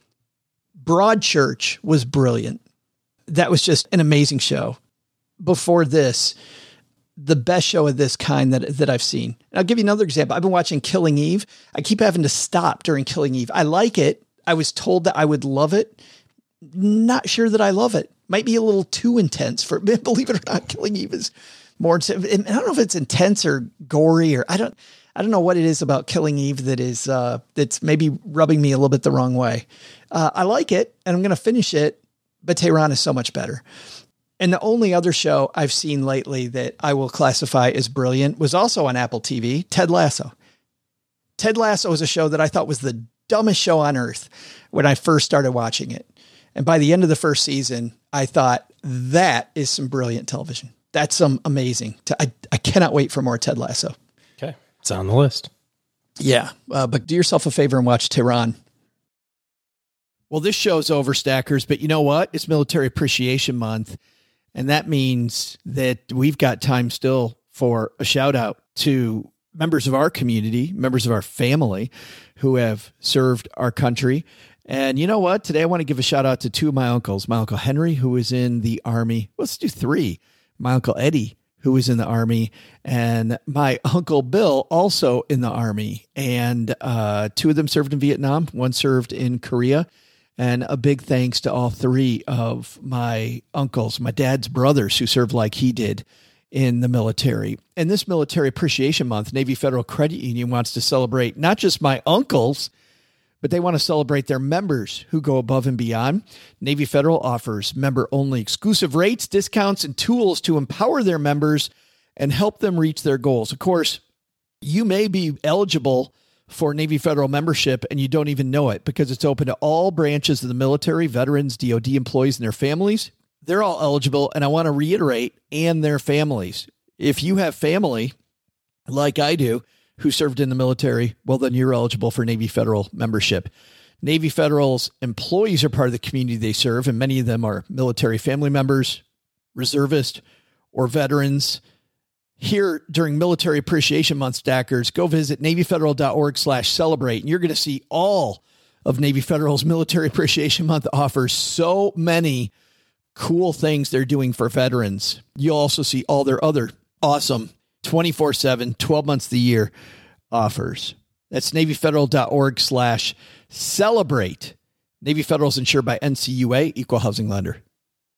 Broadchurch was brilliant. That was just an amazing show. Before this, the best show of this kind that I've seen. And I'll give you another example. I've been watching Killing Eve. I keep having to stop during Killing Eve. I like it. I was told that I would love it. Not sure that I love it. Might be a little too intense for, believe it or not, Killing Eve is more, I don't know if it's intense or gory, or I don't know what it is about Killing Eve that is, that's maybe rubbing me a little bit the wrong way. I like it and I'm going to finish it, but Tehran is so much better. And the only other show I've seen lately that I will classify as brilliant was also on Apple TV, Ted Lasso. Ted Lasso is a show that I thought was the dumbest show on earth when I first started watching it. And by the end of the first season, I thought that is some brilliant television. That's some amazing. I cannot wait for more Ted Lasso. Okay. It's on the list. Yeah. But do yourself a favor and watch Tehran. Well, this show's over, Stackers, but you know what? It's Military Appreciation Month. And that means that we've got time still for a shout out to members of our community, members of our family who have served our country. And you know what? Today I want to give a shout out to two of my uncles. My Uncle Henry, who was in the Army. Let's do three. My Uncle Eddie, who was in the Army, and my Uncle Bill, also in the Army. And two of them served in Vietnam. One served in Korea. And a big thanks to all three of my uncles, my dad's brothers, who served like he did in the military. And this Military Appreciation Month, Navy Federal Credit Union wants to celebrate not just my uncles, but they want to celebrate their members who go above and beyond. Navy Federal offers member-only exclusive rates, discounts, and tools to empower their members and help them reach their goals. Of course, you may be eligible for Navy Federal membership and you don't even know it because it's open to all branches of the military, veterans, DOD employees, and their families. They're all eligible, and I want to reiterate, and their families. If you have family, like I do, who served in the military, well, then you're eligible for Navy Federal membership. Navy Federal's employees are part of the community they serve, and many of them are military family members, reservists, or veterans. Here during Military Appreciation Month, Stackers, go visit NavyFederal.org/celebrate, and you're going to see all of Navy Federal's Military Appreciation Month offers so many cool things they're doing for veterans. You'll also see all their other awesome 24/7, 12 months of the year offers. That's NavyFederal.org/celebrate. Navy Federal is insured by NCUA, Equal Housing Lender.